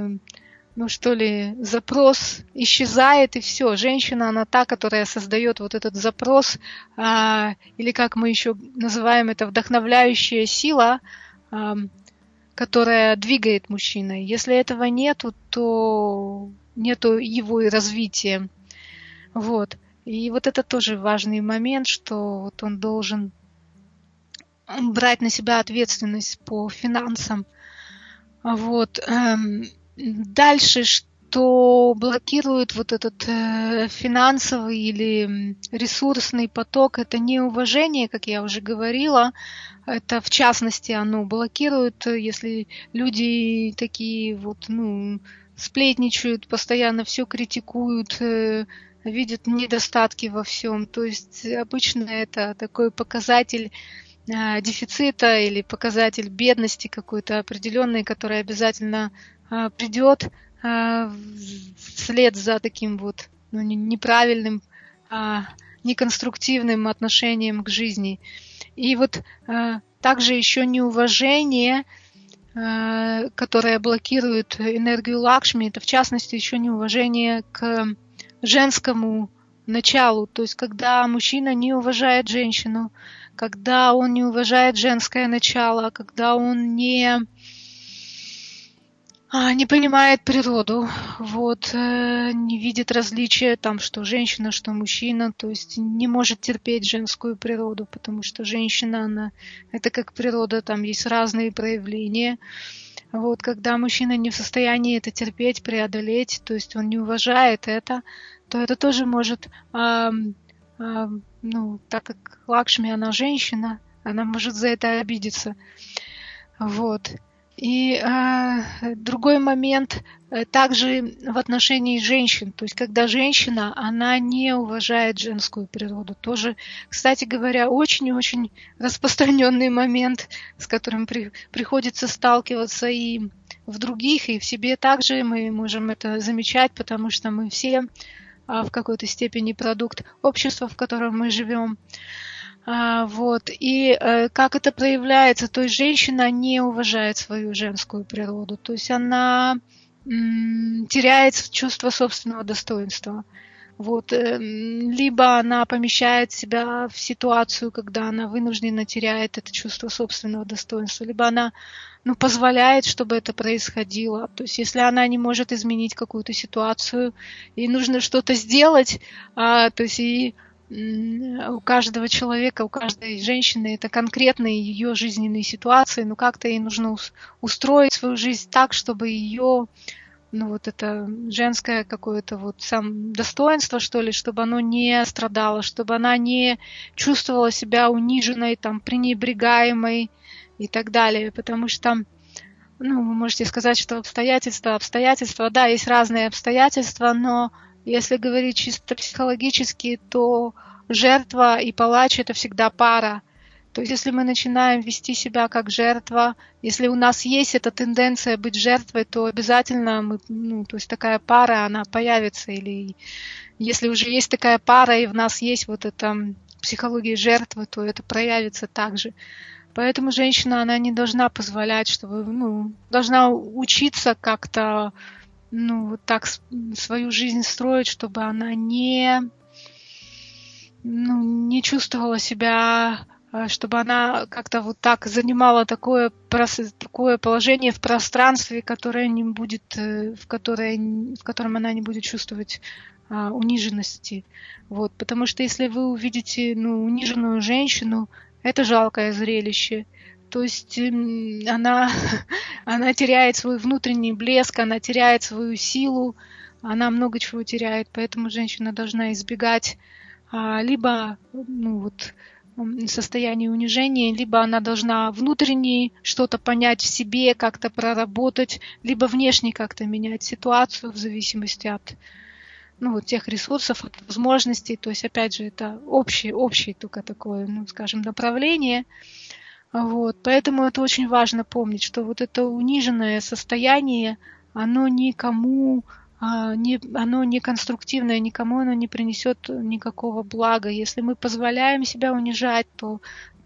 запрос исчезает, и все. Женщина, она та, которая создает вот этот запрос, или как мы еще называем это, вдохновляющая сила, которая двигает мужчиной. Если этого нету, то нету его и развития. Вот. И вот это тоже важный момент, что вот он должен брать на себя ответственность по финансам. Вот. Дальше, что блокирует вот этот финансовый или ресурсный поток, это неуважение, как я уже говорила. Это, в частности, оно блокирует, если люди такие вот, сплетничают, постоянно все критикуют, видят недостатки во всем. То есть обычно это такой показатель дефицита или показатель бедности какой-то определенный, который обязательно придет вслед за таким вот неправильным, неконструктивным отношением к жизни. И вот также еще неуважение, которое блокирует энергию Лакшми, это в частности еще неуважение к женскому началу. То есть когда мужчина не уважает женщину, когда он не уважает женское начало, когда он не понимает природу, вот, не видит различия там, что женщина, что мужчина, то есть не может терпеть женскую природу, потому что женщина, она, это как природа, там есть разные проявления. Вот, когда мужчина не в состоянии это терпеть, преодолеть, то есть он не уважает это, то это тоже может, так как Лакшми, она женщина, она может за это обидеться. Вот. И другой момент также в отношении женщин. То есть, когда женщина, она не уважает женскую природу. Тоже, кстати говоря, очень-очень распространенный момент, с которым приходится сталкиваться и в других, и в себе также. Мы можем это замечать, потому что мы все в какой-то степени продукт общества, в котором мы живем. Вот. И как это проявляется? То есть женщина не уважает свою женскую природу, то есть она теряет чувство собственного достоинства. Вот. Либо она помещает себя в ситуацию, когда она вынуждена теряет это чувство собственного достоинства, либо она позволяет, чтобы это происходило. То есть если она не может изменить какую-то ситуацию, и нужно что-то сделать, то есть и у каждого человека, у каждой женщины это конкретные ее жизненные ситуации, но как-то ей нужно устроить свою жизнь так, чтобы ее, это женское какое-то достоинство, что ли, чтобы оно не страдало, чтобы она не чувствовала себя униженной, пренебрегаемой и так далее, потому что вы можете сказать, что обстоятельства, да, есть разные обстоятельства, но если говорить чисто психологически, то жертва и палач – это всегда пара. То есть если мы начинаем вести себя как жертва, если у нас есть эта тенденция быть жертвой, то обязательно то есть такая пара, она появится. Или если уже есть такая пара, и в нас есть вот эта психология жертвы, то это проявится также. Поэтому женщина, она не должна позволять, чтобы, должна учиться как-то так свою жизнь строить, чтобы она не чувствовала себя, чтобы она как-то так занимала такое положение в пространстве, которое не будет, в котором она не будет чувствовать униженности. Вот. Потому что если вы увидите униженную женщину, это жалкое зрелище. То есть она теряет свой внутренний блеск, она теряет свою силу, она много чего теряет, поэтому женщина должна избегать либо состояние унижения, либо она должна внутренне что-то понять в себе, как-то проработать, либо внешне как-то менять ситуацию в зависимости от ну, вот тех ресурсов, от возможностей. То есть, опять же, это общее только такое, ну, скажем, направление. Вот. Поэтому это очень важно помнить, что вот это униженное состояние, оно никому, оно не конструктивное, никому оно не принесет никакого блага. Если мы позволяем себя унижать, то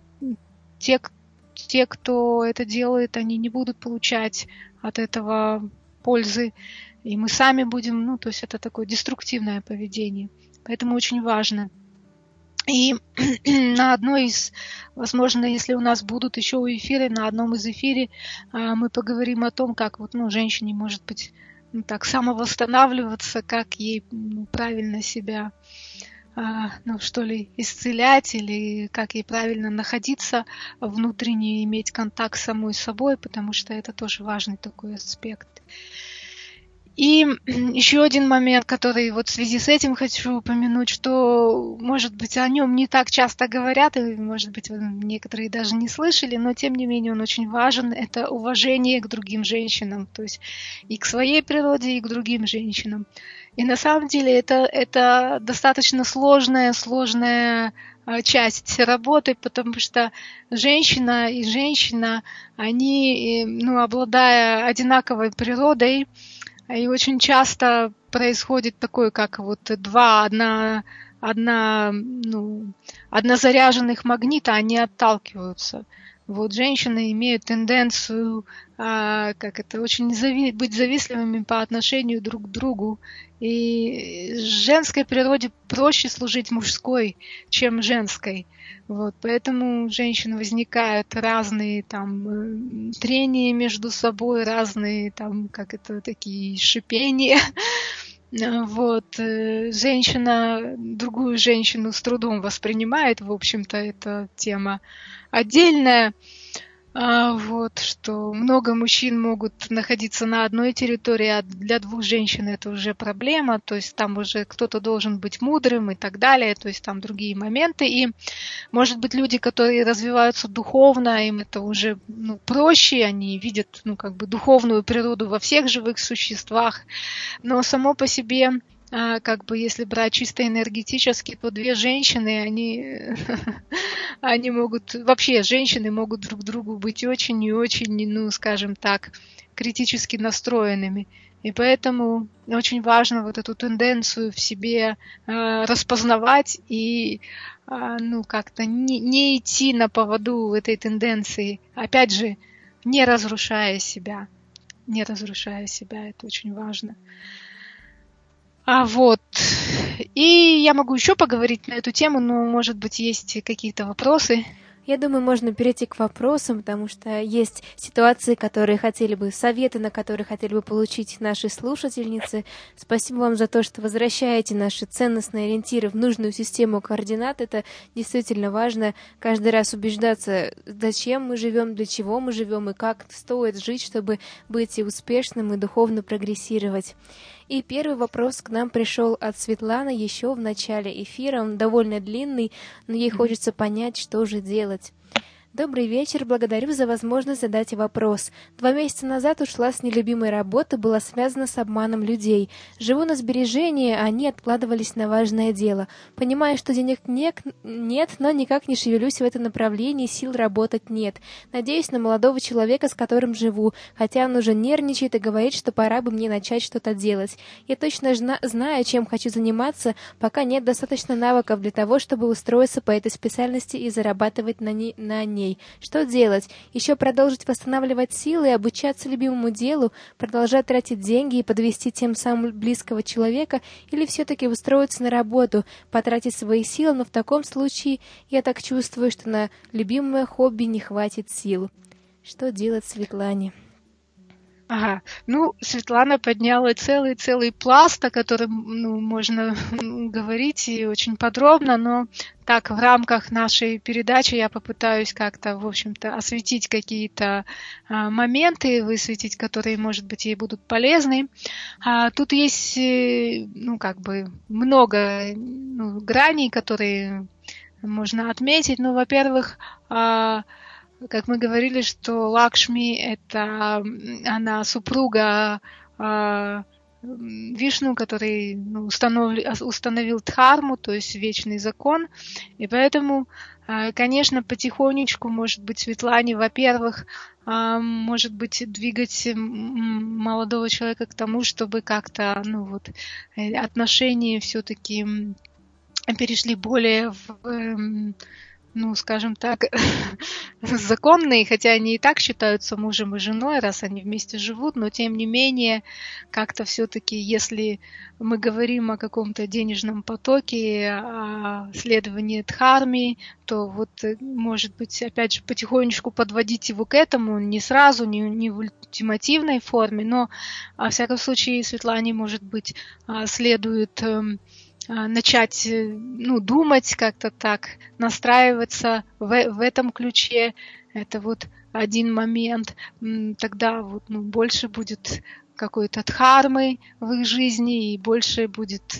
те, кто это делает, они не будут получать от этого пользы, и мы сами будем, ну, то есть это такое деструктивное поведение. Поэтому очень важно. И на одной из, возможно, если у нас будут еще эфиры, на одном из эфиров мы поговорим о том, как вот, ну, женщине, может быть, ну, так самовосстанавливаться, как ей, ну, правильно себя, ну, что ли, исцелять, или как ей правильно находиться внутренне, иметь контакт с самой собой, потому что это тоже важный такой аспект. И еще один момент, который вот в связи с этим хочу упомянуть, что, может быть, о нем не так часто говорят, и, может быть, некоторые даже не слышали, но, тем не менее, он очень важен. Это уважение к другим женщинам, то есть и к своей природе, и к другим женщинам. И на самом деле это достаточно сложная часть работы, потому что женщина и женщина, они, ну, обладая одинаковой природой, и очень часто происходит такое, как вот однозаряженных магнита, они отталкиваются. Вот женщины имеют тенденцию быть завистливыми по отношению друг к другу. И женской природе проще служить мужской, чем женской. Вот, поэтому у женщин возникают разные там трения между собой, разные там, такие шипения. Вот, женщина другую женщину с трудом воспринимает, в общем-то, это тема отдельная. Вот, что много мужчин могут находиться на одной территории, а для двух женщин это уже проблема, то есть там уже кто-то должен быть мудрым и так далее, то есть там другие моменты. И, может быть, люди, которые развиваются духовно, им это уже, ну, проще, они видят, ну, как бы духовную природу во всех живых существах, но само по себе, как бы, если брать чисто энергетически, то две женщины, они могут, вообще женщины могут друг другу быть очень и очень, ну, скажем так, критически настроенными. И поэтому очень важно вот эту тенденцию в себе распознавать и, ну, как-то не идти на поводу этой тенденции. Опять же, не разрушая себя. Не разрушая себя, это очень важно. Вот. И я могу еще поговорить на эту тему, но, может быть, есть какие-то вопросы. Я думаю, можно перейти к вопросам, потому что есть ситуации, советы, на которые хотели бы получить наши слушательницы. Спасибо вам за то, что возвращаете наши ценностные ориентиры в нужную систему координат. Это действительно важно. Каждый раз убеждаться, зачем мы живем, для чего мы живем и как стоит жить, чтобы быть и успешным, и духовно прогрессировать. И первый вопрос к нам пришел от Светланы еще в начале эфира. Он довольно длинный, но ей хочется понять, что же делать. Добрый вечер, благодарю за возможность задать вопрос. 2 месяца назад ушла с нелюбимой работы, была связана с обманом людей. Живу на сбережения, а они откладывались на важное дело. Понимаю, что денег нет, но никак не шевелюсь в этом направлении, сил работать нет. Надеюсь на молодого человека, с которым живу, хотя он уже нервничает и говорит, что пора бы мне начать что-то делать. Я точно знаю, чем хочу заниматься, пока нет достаточно навыков для того, чтобы устроиться по этой специальности и зарабатывать на ней. Что делать? Еще продолжить восстанавливать силы и обучаться любимому делу, продолжать тратить деньги и подвести тем самым близкого человека, или все-таки устроиться на работу, потратить свои силы, но в таком случае я так чувствую, что на любимое хобби не хватит сил. Что делать Светлане? Ага. Ну, Светлана подняла целый пласт, о котором, ну, можно говорить и очень подробно, но так, в рамках нашей передачи я попытаюсь как-то, в общем-то, осветить какие-то моменты, высветить, которые, может быть, ей будут полезны. Тут есть, ну, как бы, много граней, которые можно отметить. Ну, во-первых, как мы говорили, что Лакшми — это она супруга Вишну, который установил дхарму, то есть вечный закон. И поэтому, конечно, потихонечку, может быть, Светлане, во-первых, может быть, двигать молодого человека к тому, чтобы как-то отношения все-таки перешли более в, скажем так, законные, хотя они и так считаются мужем и женой, раз они вместе живут, но тем не менее, как-то все-таки, если мы говорим о каком-то денежном потоке, о следовании дхарме, то вот, может быть, опять же, потихонечку подводить его к этому, не сразу, не в ультимативной форме, но, во всяком случае, Светлане, может быть, следует начать думать как-то так, настраиваться в этом ключе. Это вот один момент. Тогда вот, больше будет какой-то дхармы в их жизни и больше будет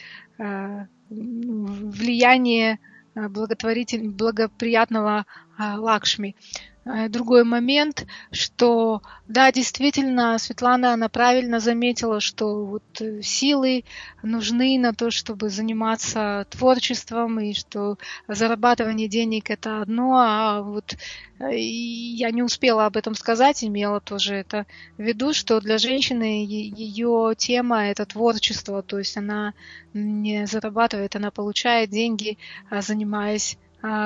влияние благоприятного Лакшми. Другой момент, что, да, действительно, Светлана, она правильно заметила, что вот силы нужны на то, чтобы заниматься творчеством, и что зарабатывание денег – это одно, а вот я не успела об этом сказать, имела тоже это в виду, что для женщины ее тема – это творчество, то есть она не зарабатывает, она получает деньги, занимаясь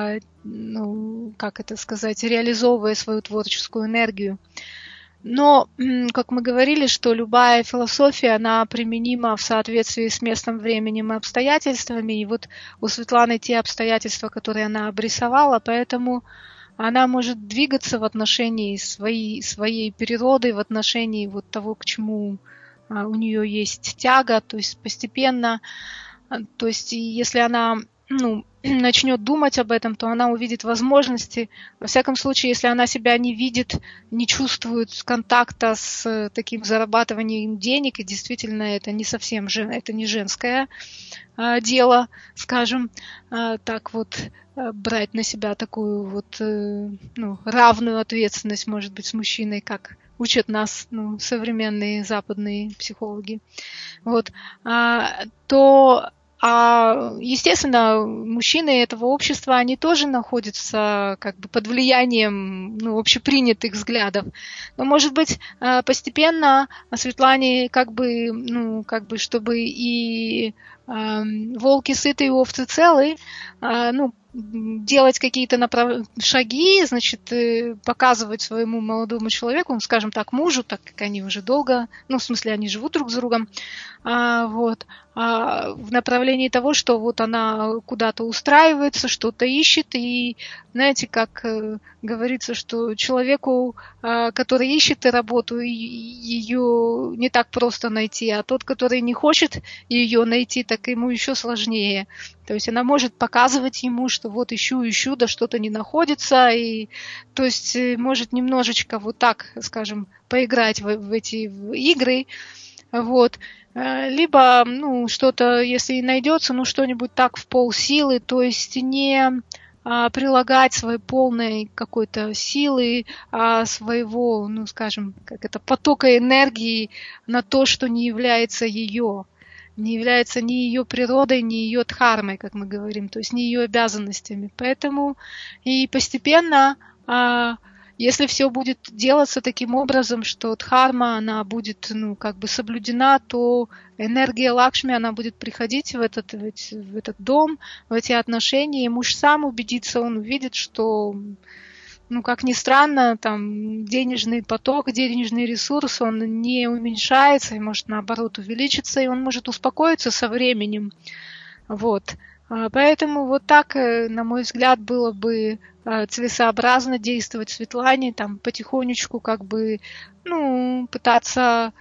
реализовывая свою творческую энергию. Но, как мы говорили, что любая философия, она применима в соответствии с местом, временем и обстоятельствами. И вот у Светланы те обстоятельства, которые она обрисовала, поэтому она может двигаться в отношении своей природы, в отношении вот того, к чему у нее есть тяга, то есть постепенно. То есть если она начнет думать об этом, то она увидит возможности. Во всяком случае, если она себя не видит, не чувствует контакта с таким зарабатыванием денег, и действительно это не совсем это не женское дело, скажем, так вот брать на себя такую вот равную ответственность, может быть, с мужчиной, как учат нас современные западные психологи, вот, то естественно, мужчины этого общества, они тоже находятся как бы под влиянием общепринятых взглядов. Но, может быть, постепенно Светлане чтобы и волки сыты, и овцы целы, делать какие-то шаги, значит, показывать своему молодому человеку, скажем так, мужу, так как они уже долго, в смысле, они живут друг с другом, в направлении того, что вот она куда-то устраивается, что-то ищет, и, знаете, как говорится, что человеку, который ищет работу, ее не так просто найти, а тот, который не хочет ее найти, так ему еще сложнее. То есть она может показывать ему, что вот ищу, да что-то не находится, и то есть может немножечко вот так, скажем, поиграть в эти игры, вот. Либо, что-то, если и найдется, что-нибудь так в полсилы, то есть не прилагать своей полной какой-то силы, своего, скажем, потока энергии на то, что не является ее. Не является ни ее природой, ни ее дхармой, как мы говорим, то есть ни ее обязанностями. Поэтому и постепенно, если все будет делаться таким образом, что дхарма, она будет, соблюдена, то энергия Лакшми, она будет приходить в этот дом, в эти отношения, и муж сам убедится, он увидит, что, как ни странно, там денежный поток, денежный ресурс, он не уменьшается, и может наоборот увеличиться, и он может успокоиться со временем. Вот. Поэтому вот так, на мой взгляд, было бы целесообразно действовать Светлане, там потихонечку пытаться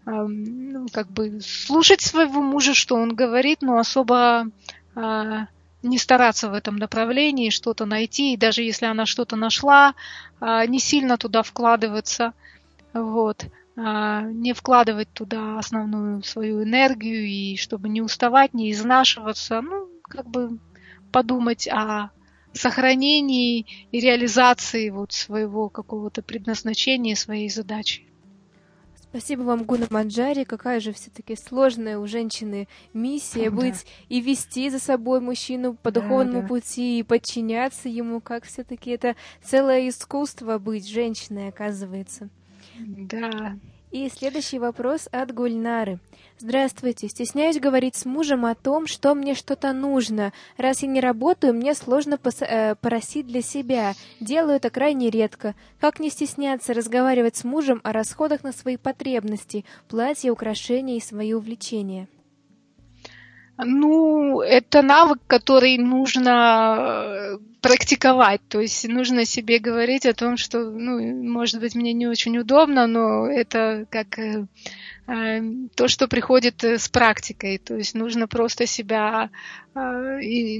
слушать своего мужа, что он говорит, но особо не стараться в этом направлении, что-то найти, и даже если она что-то нашла, не сильно туда вкладываться, вот, не вкладывать туда основную свою энергию, и чтобы не уставать, не изнашиваться, подумать о сохранении и реализации вот своего какого-то предназначения, своей задачи. Спасибо вам, Гуна Манджари. Какая же все-таки сложная у женщины миссия быть и вести за собой мужчину по духовному пути, и подчиняться ему, как все-таки это целое искусство быть женщиной, оказывается. Да. И следующий вопрос от Гульнары. Здравствуйте. Стесняюсь говорить с мужем о том, что мне что-то нужно. Раз я не работаю, мне сложно просить для себя. Делаю это крайне редко. Как не стесняться разговаривать с мужем о расходах на свои потребности, платья, украшения и свои увлечения? Ну, это навык, который нужно практиковать. То есть нужно себе говорить о том, что, ну, может быть, мне не очень удобно, но это как то, что приходит с практикой. То есть нужно просто себя на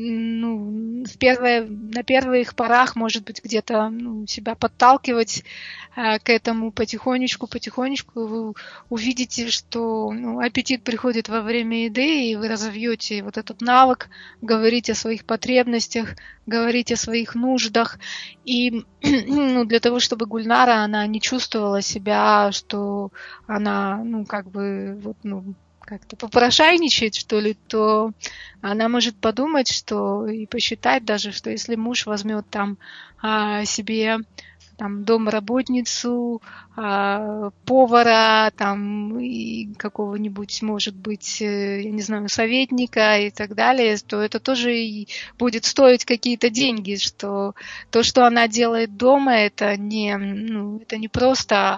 первых порах, может быть, где-то себя подталкивать к этому потихонечку, вы увидите, что аппетит приходит во время еды, и вы разовьете вот этот навык, говорить о своих потребностях, говорить о своих нуждах. И для того, чтобы Гульнара, она не чувствовала себя, что она, как-то попрошайничает, что ли, то она может подумать, что и посчитать даже, что если муж возьмет там себе домработницу, повара, там, и какого-нибудь, может быть, я не знаю, советника и так далее, то это тоже и будет стоить какие-то деньги, что то, что она делает дома, это не просто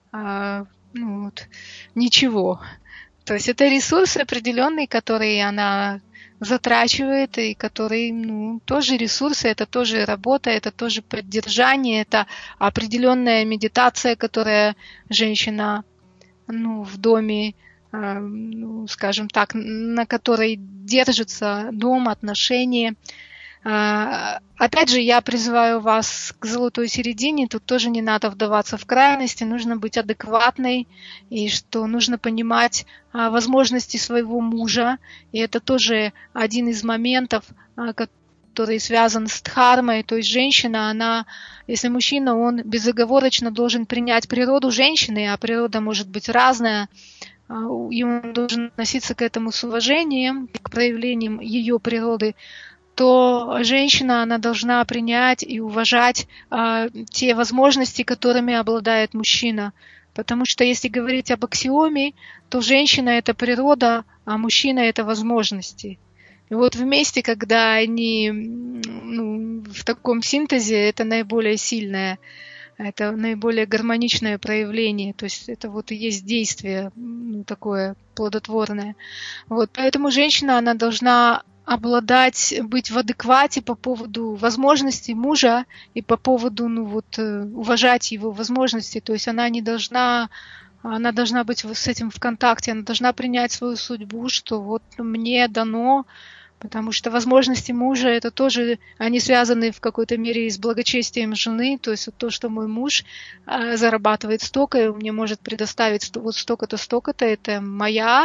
ничего. То есть это ресурс определенный, который она затрачивает, и который, тоже ресурсы, это тоже работа, это тоже поддержание, это определенная медитация, которая женщина, в доме, скажем так, на которой держится дом, отношения. Опять же, я призываю вас к золотой середине, тут тоже не надо вдаваться в крайности, нужно быть адекватной, и что нужно понимать возможности своего мужа, и это тоже один из моментов, который связан с дхармой, то есть женщина, она, если мужчина, он безоговорочно должен принять природу женщины, а природа может быть разная, и он должен относиться к этому с уважением, к проявлениям ее природы, то женщина, она должна принять и уважать те возможности, которыми обладает мужчина. Потому что если говорить об аксиоме, то женщина – это природа, а мужчина – это возможности. И вот вместе, когда они в таком синтезе, это наиболее сильное, это наиболее гармоничное проявление. То есть это вот и есть действие такое плодотворное. Вот, поэтому женщина, она должна обладать, быть в адеквате по поводу возможностей мужа и по поводу, уважать его возможности. То есть она должна быть с этим в контакте, она должна принять свою судьбу, что вот мне дано, потому что возможности мужа, это тоже, они связаны в какой-то мере и с благочестием жены, то есть то, что мой муж зарабатывает столько, и мне может предоставить вот столько-то, столько-то, это моя,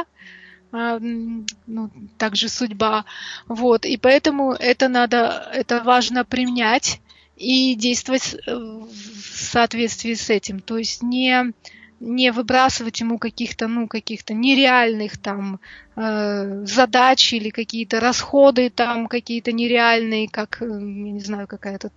также судьба. Вот. И поэтому это важно принять и действовать в соответствии с этим. То есть не выбрасывать ему каких-то нереальных задач или какие-то расходы какие-то нереальные, как, я не знаю, какая-то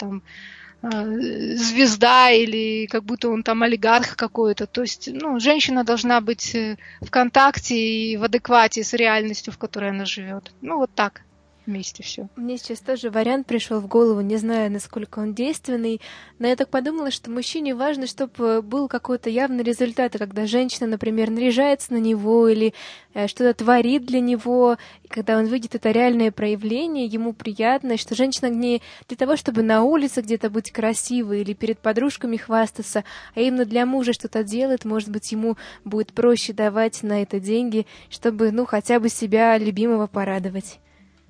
звезда или как будто он олигарх какой-то. То есть, женщина должна быть в контакте и в адеквате с реальностью, в которой она живет. Вот так. Вместе все. Мне сейчас тоже вариант пришел в голову, не знаю, насколько он действенный, но я так подумала, что мужчине важно, чтобы был какой-то явный результат, когда женщина, например, наряжается на него или что-то творит для него, и когда он видит это реальное проявление, ему приятно, что женщина не для того, чтобы на улице где-то быть красивой или перед подружками хвастаться, а именно для мужа что-то делает, может быть, ему будет проще давать на это деньги, чтобы, хотя бы себя любимого порадовать.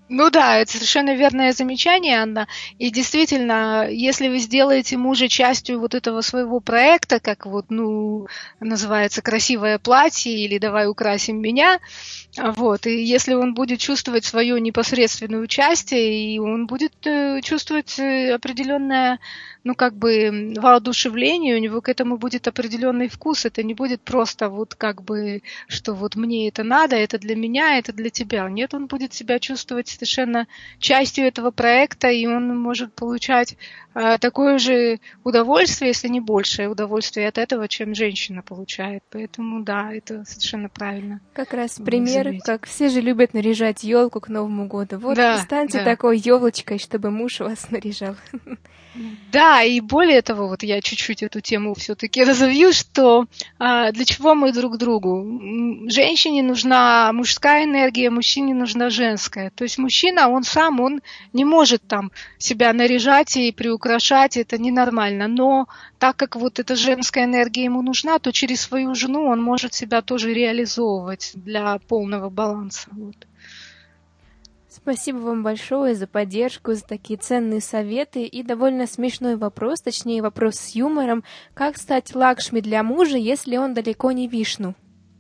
Ну да, это совершенно верное замечание, Анна. И действительно, если вы сделаете мужа частью вот этого своего проекта, как вот, ну, называется «Красивое платье» или «Давай украсим меня», вот, и если он будет чувствовать свое непосредственное участие, и он будет чувствовать определенное, ну, как бы, воодушевление, у него к этому будет определенный вкус, это не будет просто вот как бы, что вот мне это надо, это для меня, это для тебя. Нет, он будет себя чувствовать совершенно частью этого проекта, и он может получать такое же удовольствие, если не большее удовольствие от этого, чем женщина получает. Поэтому да, это совершенно правильно. Как раз пример, как все же любят наряжать елку к Новому году. Вот да, станьте такой елочкой, чтобы муж вас наряжал. Да, и более того, вот я чуть-чуть эту тему все-таки разовью, что для чего мы друг другу? Женщине нужна мужская энергия, мужчине нужна женская. То есть мужчина, он сам, он не может там себя наряжать и приукрашать, это ненормально. Но так как вот эта женская энергия ему нужна, то через свою жену он может себя тоже реализовывать для полного баланса. Вот. Спасибо вам большое за поддержку, за такие ценные советы и довольно смешной вопрос, точнее вопрос с юмором. Как стать Лакшми для мужа, если он далеко не Вишну?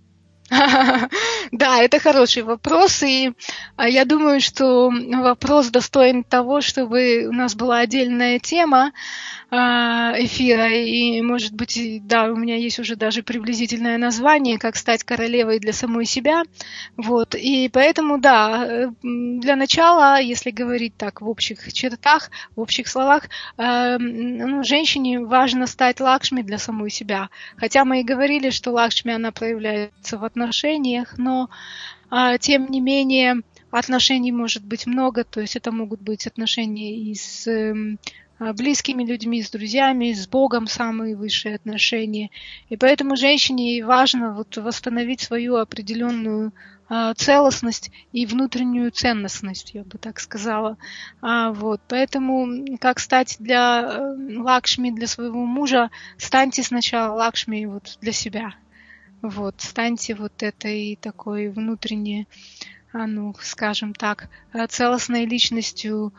Да, это хороший вопрос, и я думаю, что вопрос достоин того, чтобы у нас была отдельная тема эфира, и, может быть, да, у меня есть уже даже приблизительное название, как стать королевой для самой себя, вот, и поэтому, да, для начала, если говорить так в общих чертах, в общих словах, женщине важно стать Лакшми для самой себя, хотя мы и говорили, что Лакшми, она проявляется в отношениях, но, тем не менее, отношений может быть много, то есть это могут быть отношения и с близкими людьми, с друзьями, с Богом самые высшие отношения. И поэтому женщине важно вот восстановить свою определенную целостность и внутреннюю ценностность, я бы так сказала. Вот. Поэтому, как стать для Лакшми, для своего мужа, станьте сначала Лакшми вот для себя. Вот. Станьте вот этой такой внутренней, ну, скажем так, целостной личностью,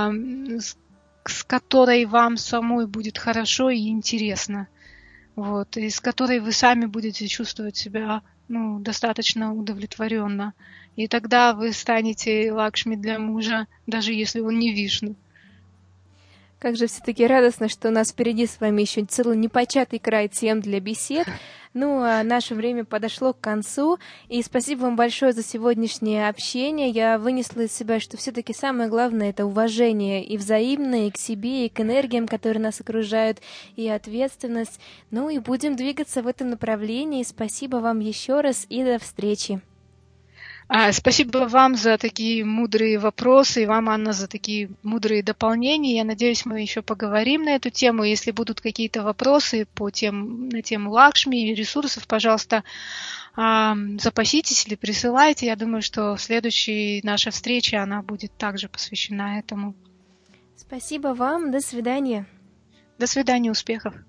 с которой вам самой будет хорошо и интересно, вот, и с которой вы сами будете чувствовать себя, ну, достаточно удовлетворенно. И тогда вы станете Лакшми для мужа, даже если он не Вишну. Как же все-таки радостно, что у нас впереди с вами еще целый непочатый край тем для бесед. Ну, а наше время подошло к концу, и спасибо вам большое за сегодняшнее общение. Я вынесла из себя, что все-таки самое главное — это уважение и взаимное, и к себе, и к энергиям, которые нас окружают, и ответственность. Ну и будем двигаться в этом направлении. Спасибо вам еще раз, и до встречи. Спасибо вам за такие мудрые вопросы, и вам, Анна, за такие мудрые дополнения. Я надеюсь, мы еще поговорим на эту тему. Если будут какие-то вопросы на тему Лакшми и ресурсов, пожалуйста, запаситесь или присылайте. Я думаю, что следующая наша встреча, она будет также посвящена этому. Спасибо вам. До свидания. До свидания, успехов.